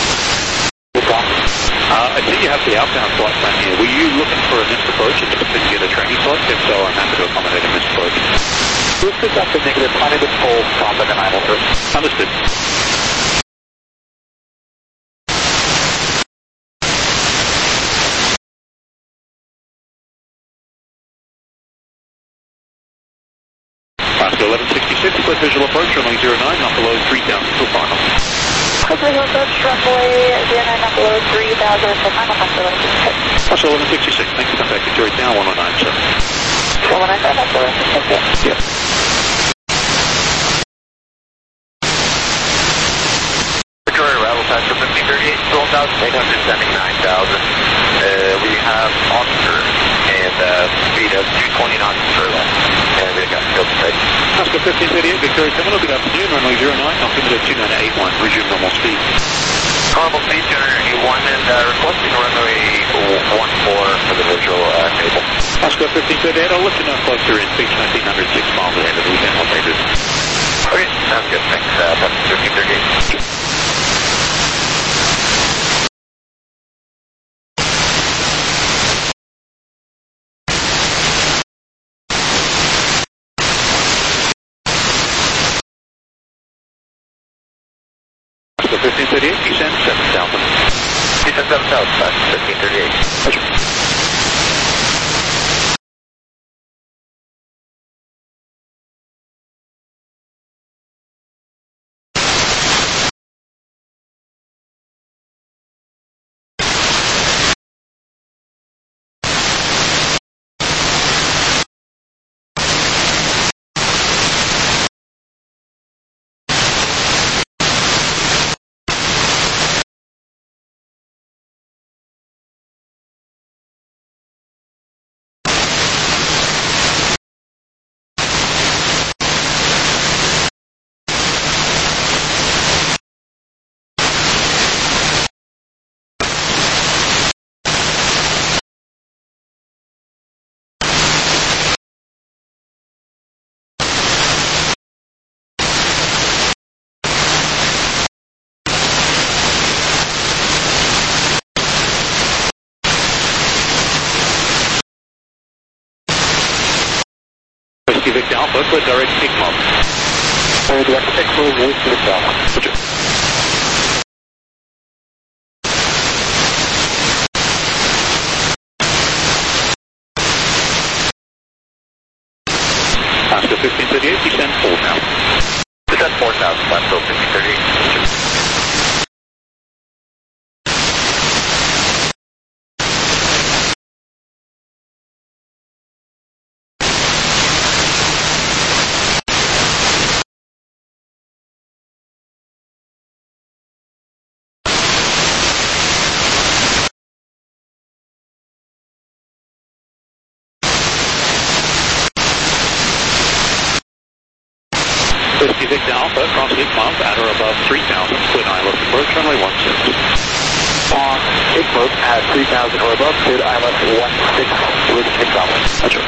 Uh, I see you have the outbound flight plan here. Were you looking for a missed approach and just couldn't get a training slot? If so, I'm happy to accommodate a missed approach. This is up to negative, planning to pull from the denial first. Understood. Oscar eleven sixty-six, clear visual approach, runway zero nine, not below three thousand till final. Hopefully we'll approach runway zero nine, not below three thousand until final. Oscar eleven sixty-six. Oscar eleven sixty-six, thank you. Contact Victoria Tower one oh nine, sir. one oh nine, sir. Oscar eleven sixty-six. Yep. Victoria, arrival time for fifteen thirty-eight, twelve thousand eight hundred seventy-nine thousand. Uh, we have Oscar and uh, speed of two twenty knots per left. And we got field straight. Oscar fifteen thirty-eight, Victoria Terminal, good afternoon. Runway zero nine, altimeter two nine eight one, resume normal speed. Normal speed two eighty-one and uh, requesting runway one four for the visual uh, table. Oscar fifteen thirty-eight, I'll let you know closer in, beach nineteen hundred, six miles ahead of the weekend located. Okay, sounds good. Thanks. Uh, fifteen thirty-eight. fifteen thirty-eight, descend seven thousand. Descend seven thousand, fifteen thirty-eight. Roger. Whiskey Victor Alpha, clear direct pick mode. Clear direct pick mode, Whiskey Victor Alpha. Roger. Oscar fifteen thirty-eight, descend four thousand. Descend four thousand, Oscar fifteen thirty-eight. Whiskey Victor Alpha, cross eight miles at or above three thousand, clear I L S approach, runway one six. On eight close at three thousand or above, clear I L S one six, Whiskey Victor Alpha. Roger.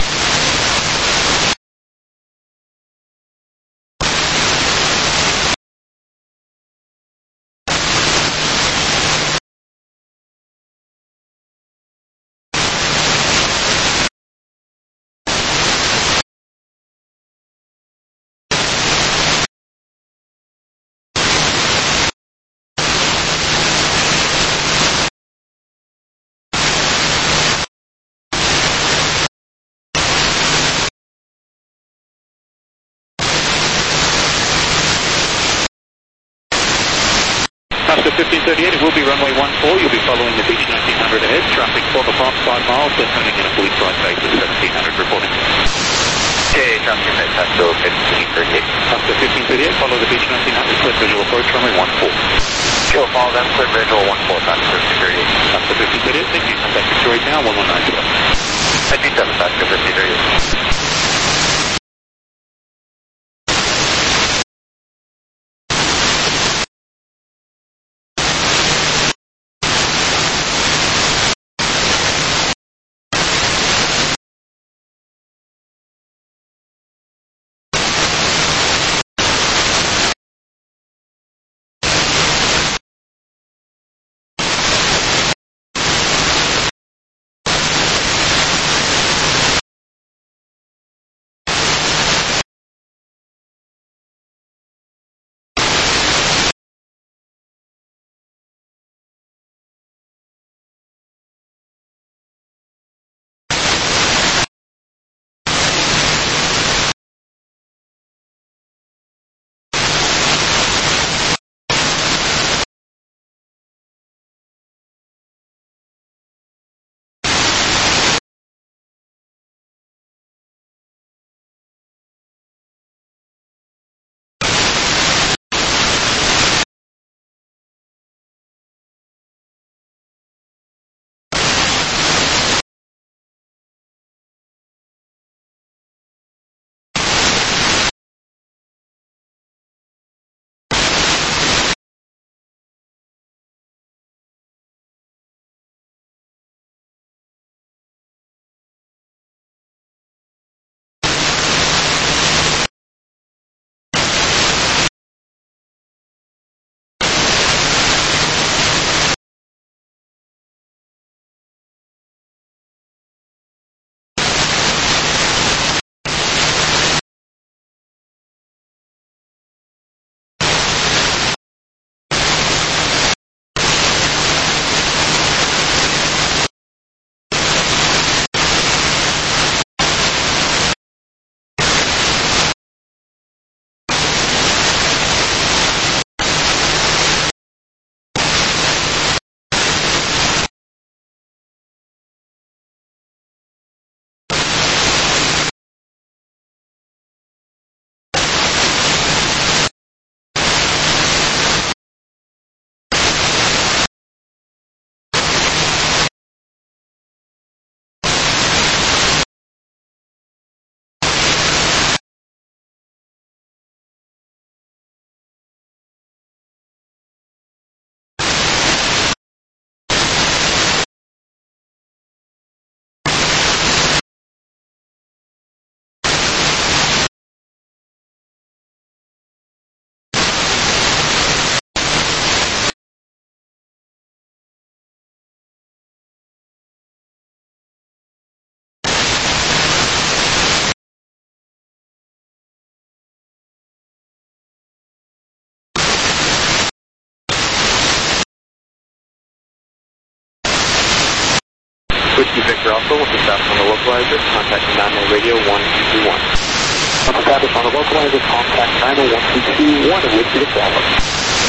Oscar fifteen thirty-eight, it will be runway one four. You'll be following the Beach nineteen hundred ahead. Traffic for the past five miles, then turning in a fully flight basis, seventeen hundred reporting. Okay, traffic at Oscar fifteen thirty-eight. Oscar fifteen thirty-eight, follow the Beach nineteen hundred, clear visual approach, runway one four. Go, follow them, clear visual one four, Oscar fifteen thirty-eight. Oscar fifteen thirty-eight, thank you. Contact Victoria Tower, one one nine seven. fifty-seven, Oscar fifteen thirty-eight. Whiskey Victor Alpha, what's the status on the localizer? Contact nine oh radio one two two one. What's the status on the localizer? Contact nine oh one two two one and Whiskey Victor Alpha.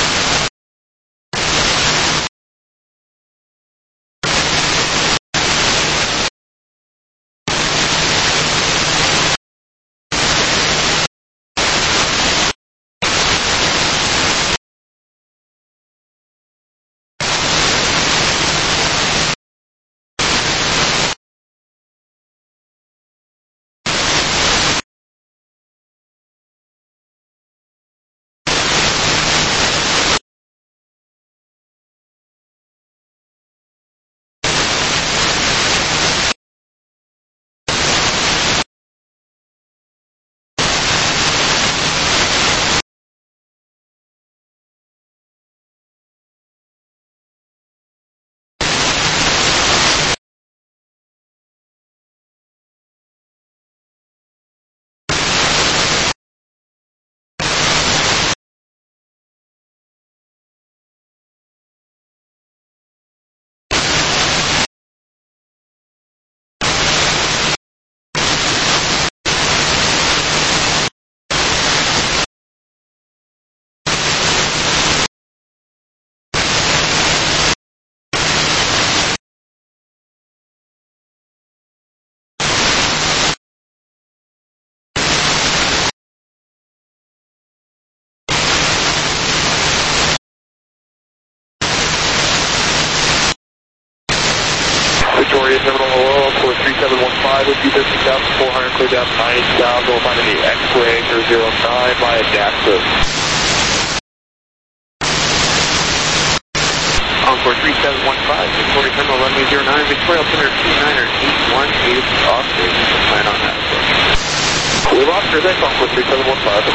Victoria Terminal Oil for three seven one five with you thirteen thousand four hundred, clear down to ninety thousand, we'll find the X-Ray for zero nine via Daxton. Encore three seven one five, Victoria Terminal runway zero nine, Victoria altimeter two niner eight one eight Oscar, plan on that approach. We've Oscar, thanks Encore three seven one five.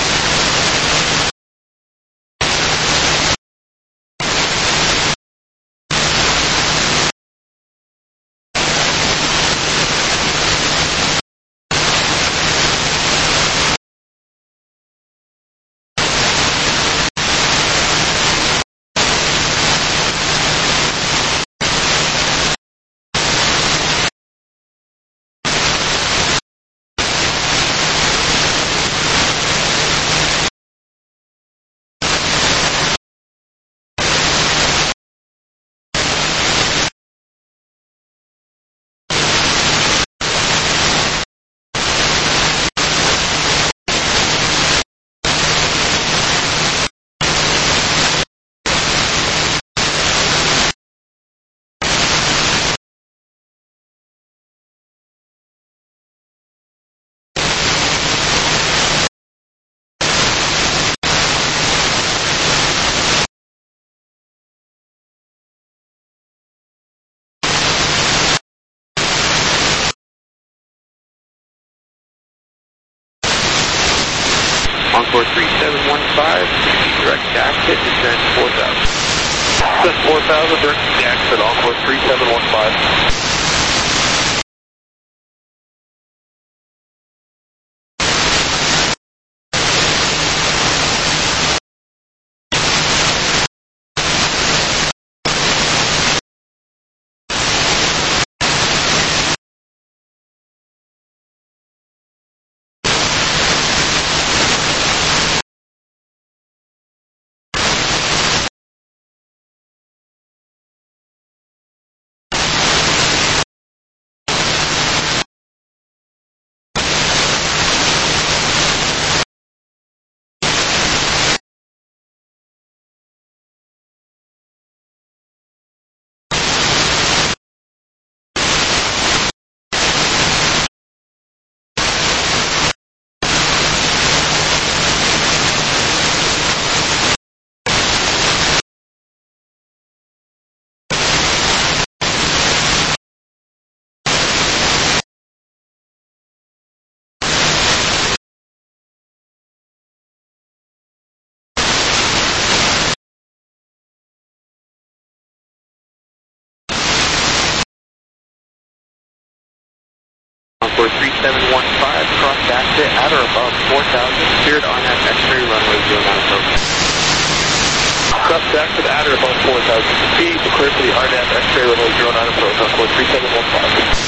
Encore three seven one five, direct exit, descend four thousand. Descend four thousand, direct exit, Encore three seven one five. Encore three seven one five, cross exit at or above four thousand, cleared on that X-ray runway zero nine approach. Crop Jackson at or above four thousand feet. Clear for the R D A M X-ray runway zero nine approach on course three seven one five.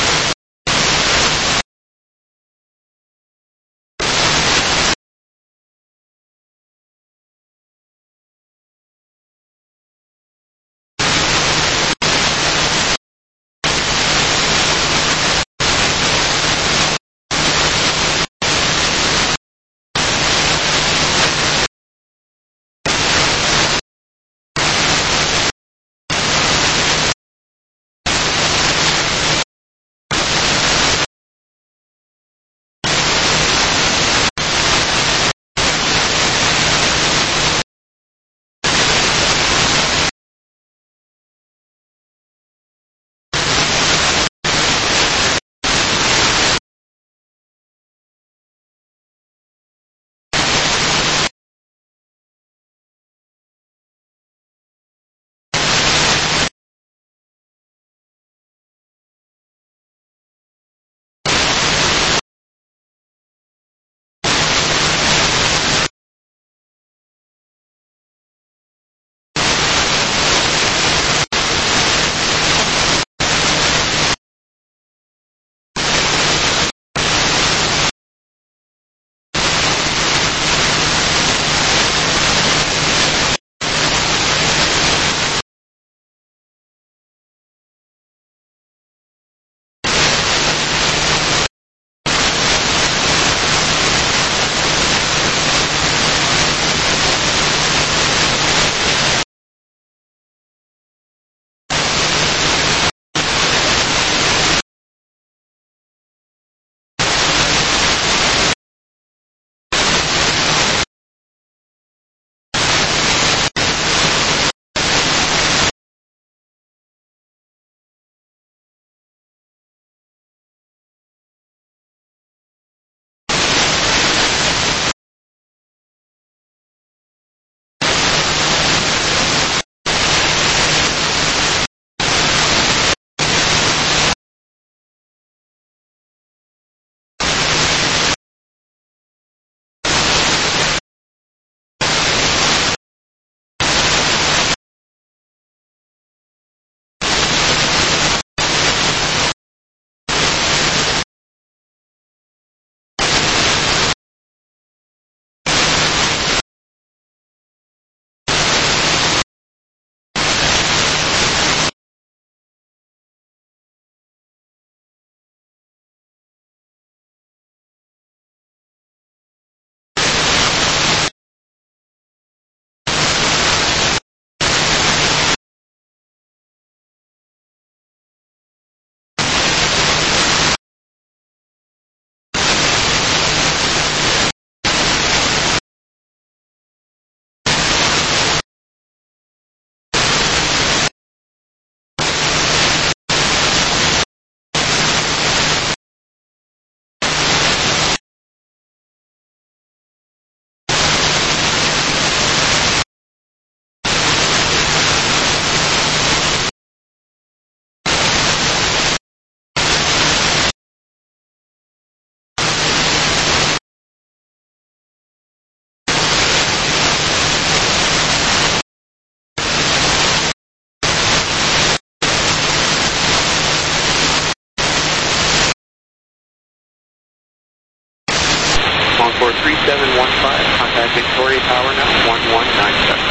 For three seven one five, contact Victoria Tower now, one one nine seven.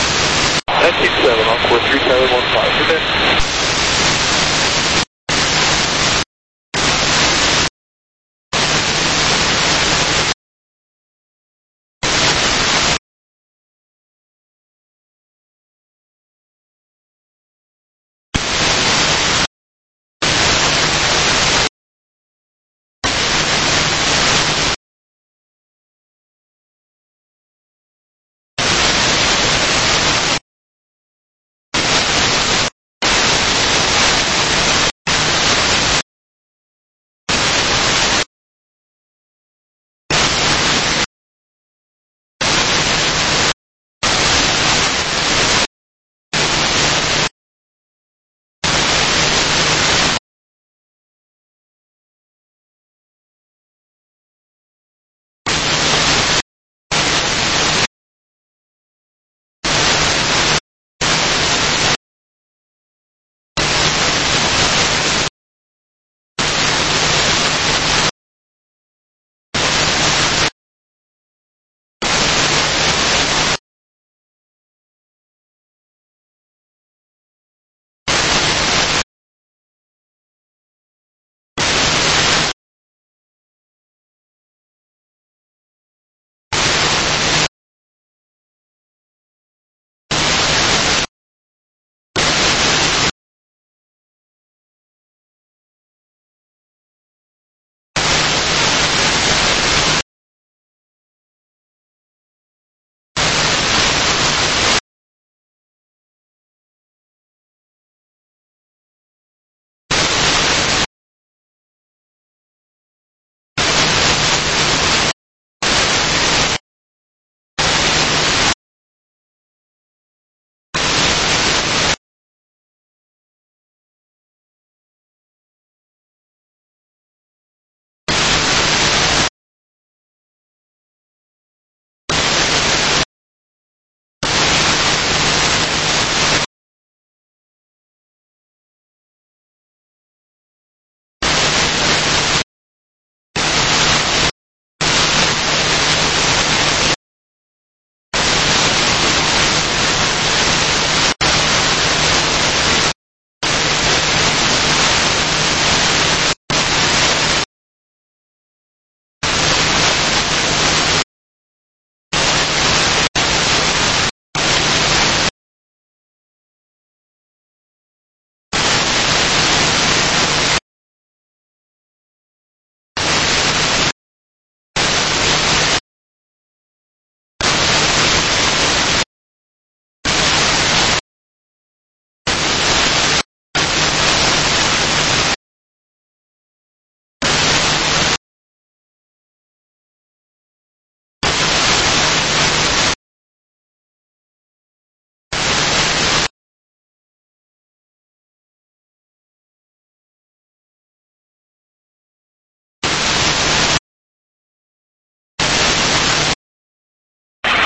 That's six seven on course three seven one five. Good day.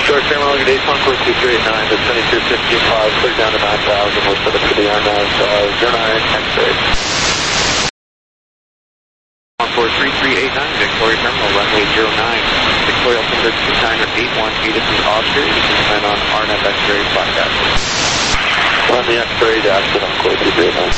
Short term elongation, Encore two three eight nine, descending through fifteen five, clear down to nine thousand, we'll set up to the R nine, uh, zero nine, X-ray. Encore three three eight nine, Victoria Terminal, runway zero nine. Victoria altimeter two nine eight one, feet is the Oscar, you can land on R N F X-ray, flat dash. On the X-ray, dash to Encore two three eight nine.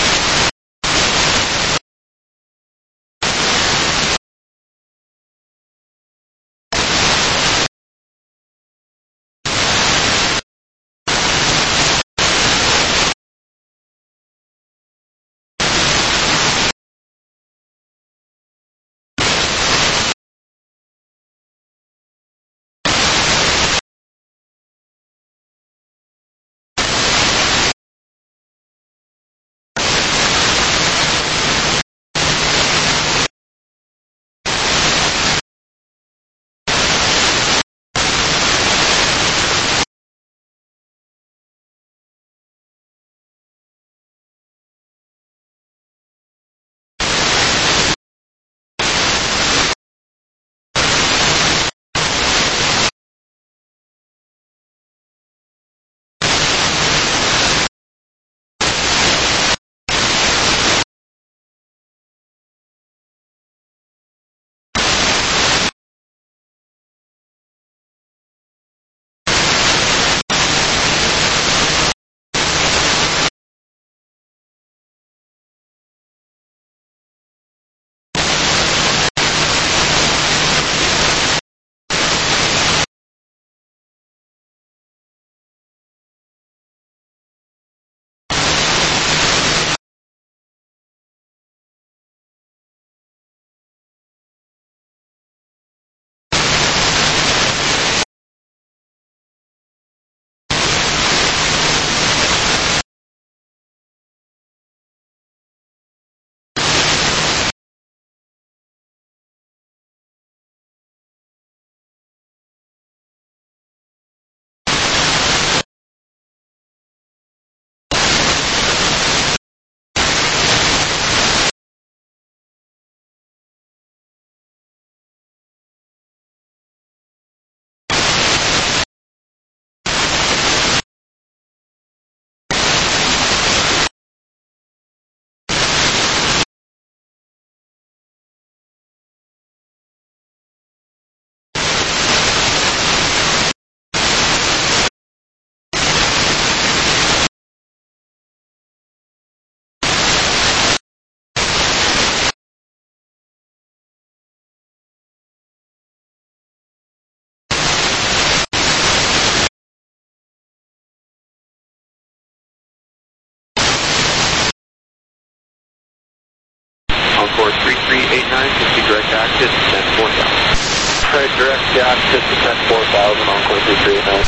Encore three three eight nine, fifty direct access, descend four thousand. Right, direct access, descend four thousand, Encore three three eight nine.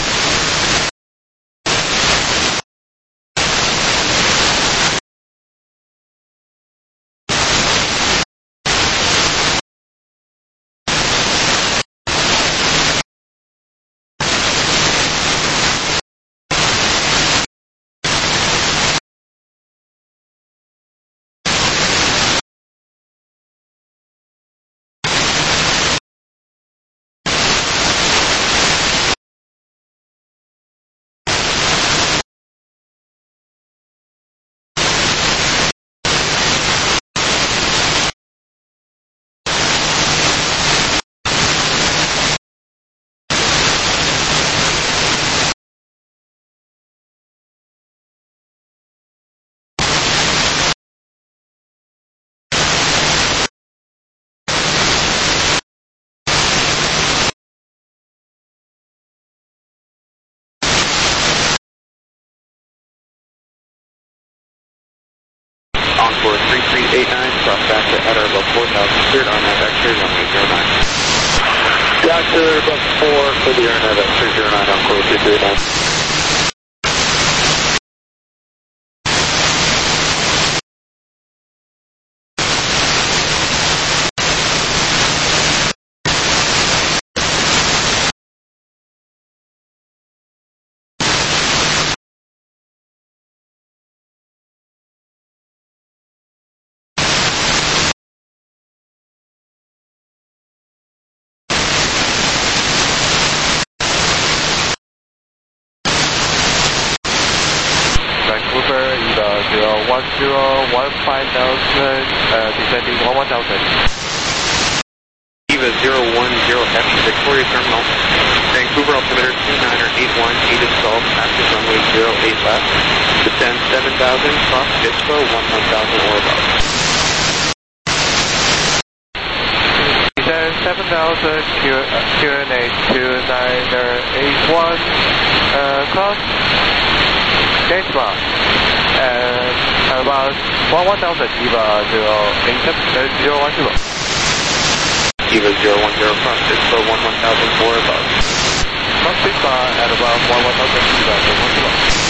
Encore three three eight nine, cross back to at or above four thousand, cleared on that X-ray, runway zero nine. Dash to above four for the R N F X-ray zero nine, Encore two three eight nine. EVA zero one zero F, Victoria Terminal. Vancouver altimeter two niner eight one, eight installed, active runway zero eight left. Descend seven thousand, cross Disco, one one thousand or above. Descend seven thousand, Q N A two niner eight one, uh, cross Gatemark, and about one thousand, EVA zero eight zero one zero. EVA zero one zero, cross Disco, one one thousand or above. Cross Disco at about one one thousand, EVA zero one zero.